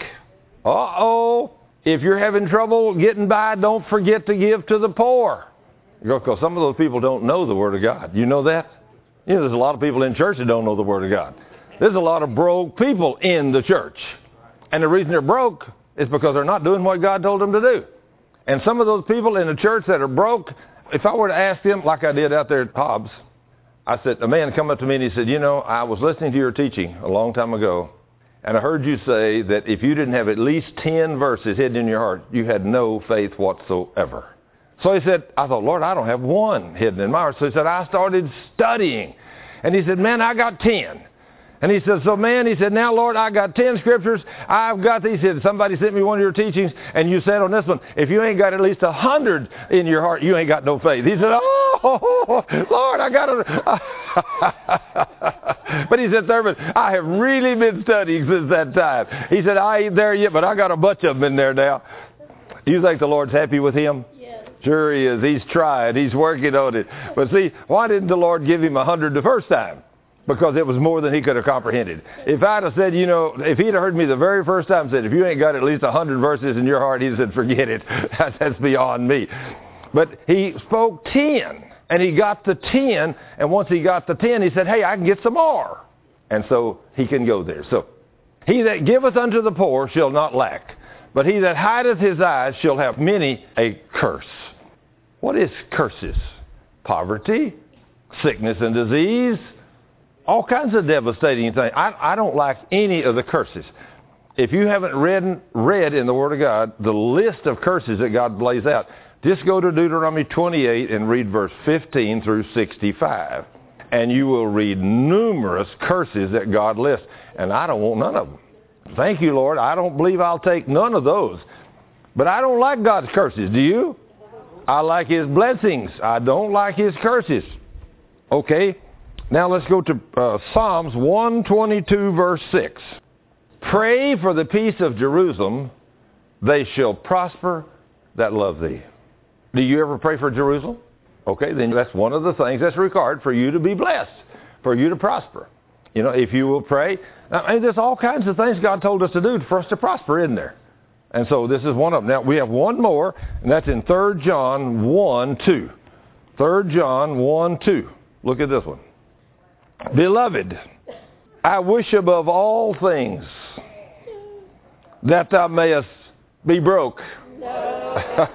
Speaker 1: Uh-oh. If you're having trouble getting by, don't forget to give to the poor. Because some of those people don't know the Word of God. You know that? You know, there's a lot of people in church that don't know the Word of God. There's a lot of broke people in the church. And the reason they're broke is because they're not doing what God told them to do. And some of those people in the church that are broke, if I were to ask them, like I did out there at Hobbs, I said, a man come up to me and he said, you know, I was listening to your teaching a long time ago, and I heard you say that if you didn't have at least ten verses hidden in your heart, you had no faith whatsoever. So he said, I thought, Lord, I don't have one hidden in my heart. So he said, I started studying. And he said, man, I got ten. And he said, so man, he said, now, Lord, I got ten scriptures. I've got these. He said, somebody sent me one of your teachings, and you said on this one, if you ain't got at least a hundred in your heart, you ain't got no faith. He said, oh, Lord, I got to. But he said, Thurman, I have really been studying since that time. He said, I ain't there yet, but I got a bunch of them in there now. You think the Lord's happy with him? Yes. Sure he is. He's trying. He's working on it. But see, why didn't the Lord give him a hundred the first time? Because it was more than he could have comprehended. If I'd have said, you know, if he'd have heard me the very first time, said, if you ain't got at least a hundred verses in your heart, he said, forget it. That's beyond me. But he spoke ten, and he got the ten, and once he got the ten, he said, hey, I can get some more. And so he can go there. So, he that giveth unto the poor shall not lack, but he that hideth his eyes shall have many a curse. What is curses? Poverty, sickness and disease, all kinds of devastating things. I, I don't like any of the curses. If you haven't read, read in the Word of God the list of curses that God lays out, just go to Deuteronomy twenty-eight and read verse fifteen through sixty-five. And you will read numerous curses that God lists. And I don't want none of them. Thank you, Lord. I don't believe I'll take none of those. But I don't like God's curses. Do you? I like his blessings. I don't like his curses. Okay. Now let's go to uh, Psalms one twenty-two, verse six. Pray for the peace of Jerusalem. They shall prosper that love thee. Do you ever pray for Jerusalem? Okay, then that's one of the things that's required for you to be blessed, for you to prosper. You know, if you will pray. I mean, there's all kinds of things God told us to do for us to prosper, isn't there? And so this is one of them. Now, we have one more, and that's in Third John one two. Third John one two. Look at this one. Beloved, I wish above all things that thou mayest be broke. No.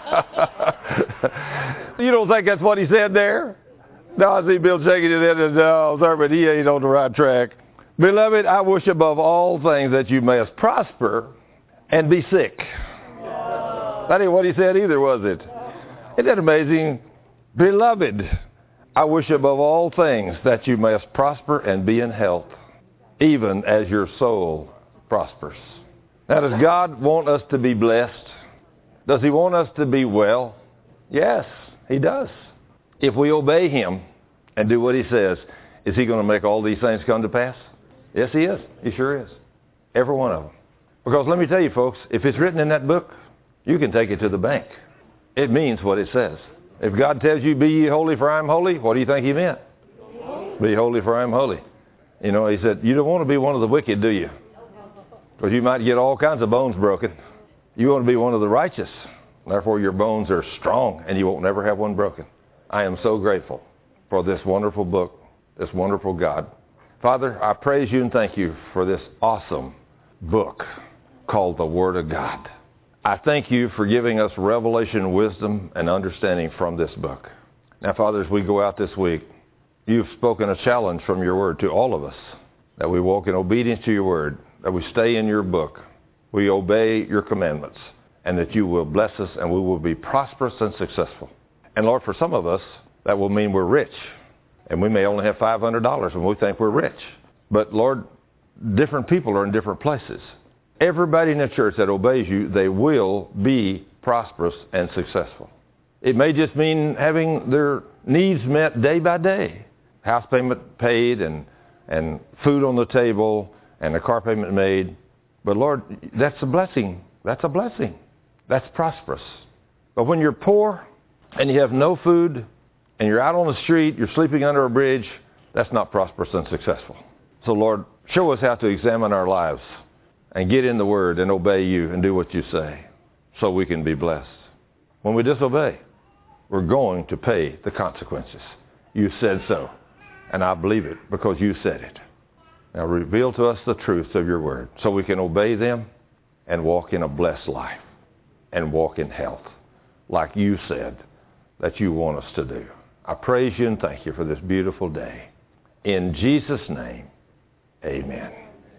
Speaker 1: You don't think that's what he said there? No, I see Bill shaking his head and no, sir, but he ain't on the right track. Beloved, I wish above all things that you mayest prosper and be sick. No. That ain't what he said either, was it? Isn't that amazing? Beloved, I wish above all things that you mayest prosper and be in health, even as your soul prospers. Now, does God want us to be blessed? Does he want us to be well? Yes, he does. If we obey him and do what he says, is he going to make all these things come to pass? Yes, he is. He sure is. Every one of them. Because let me tell you, folks, if it's written in that book, you can take it to the bank. It means what it says. If God tells you, be ye holy for I am holy, what do you think he meant? Be holy for I am holy. You know, he said, you don't want to be one of the wicked, do you? Because you might get all kinds of bones broken. You want to be one of the righteous. Therefore, your bones are strong and you won't never have one broken. I am so grateful for this wonderful book, this wonderful God. Father, I praise you and thank you for this awesome book called the Word of God. I thank you for giving us revelation, wisdom, and understanding from this book. Now, Father, as we go out this week, you've spoken a challenge from your Word to all of us, that we walk in obedience to your Word, that we stay in your book, we obey your commandments, and that you will bless us and we will be prosperous and successful. And Lord, for some of us, that will mean we're rich. And we may only have five hundred dollars and we think we're rich. But Lord, different people are in different places. Everybody in the church that obeys you, they will be prosperous and successful. It may just mean having their needs met day by day. House payment paid and, and food on the table and a car payment made. But Lord, that's a blessing. That's a blessing. That's prosperous. But when you're poor and you have no food and you're out on the street, you're sleeping under a bridge, that's not prosperous and successful. So Lord, show us how to examine our lives and get in the Word and obey you and do what you say so we can be blessed. When we disobey, we're going to pay the consequences. You said so, and I believe it because you said it. Now reveal to us the truths of your Word so we can obey them and walk in a blessed life and walk in health like you said that you want us to do. I praise you and thank you for this beautiful day. In Jesus' name, amen.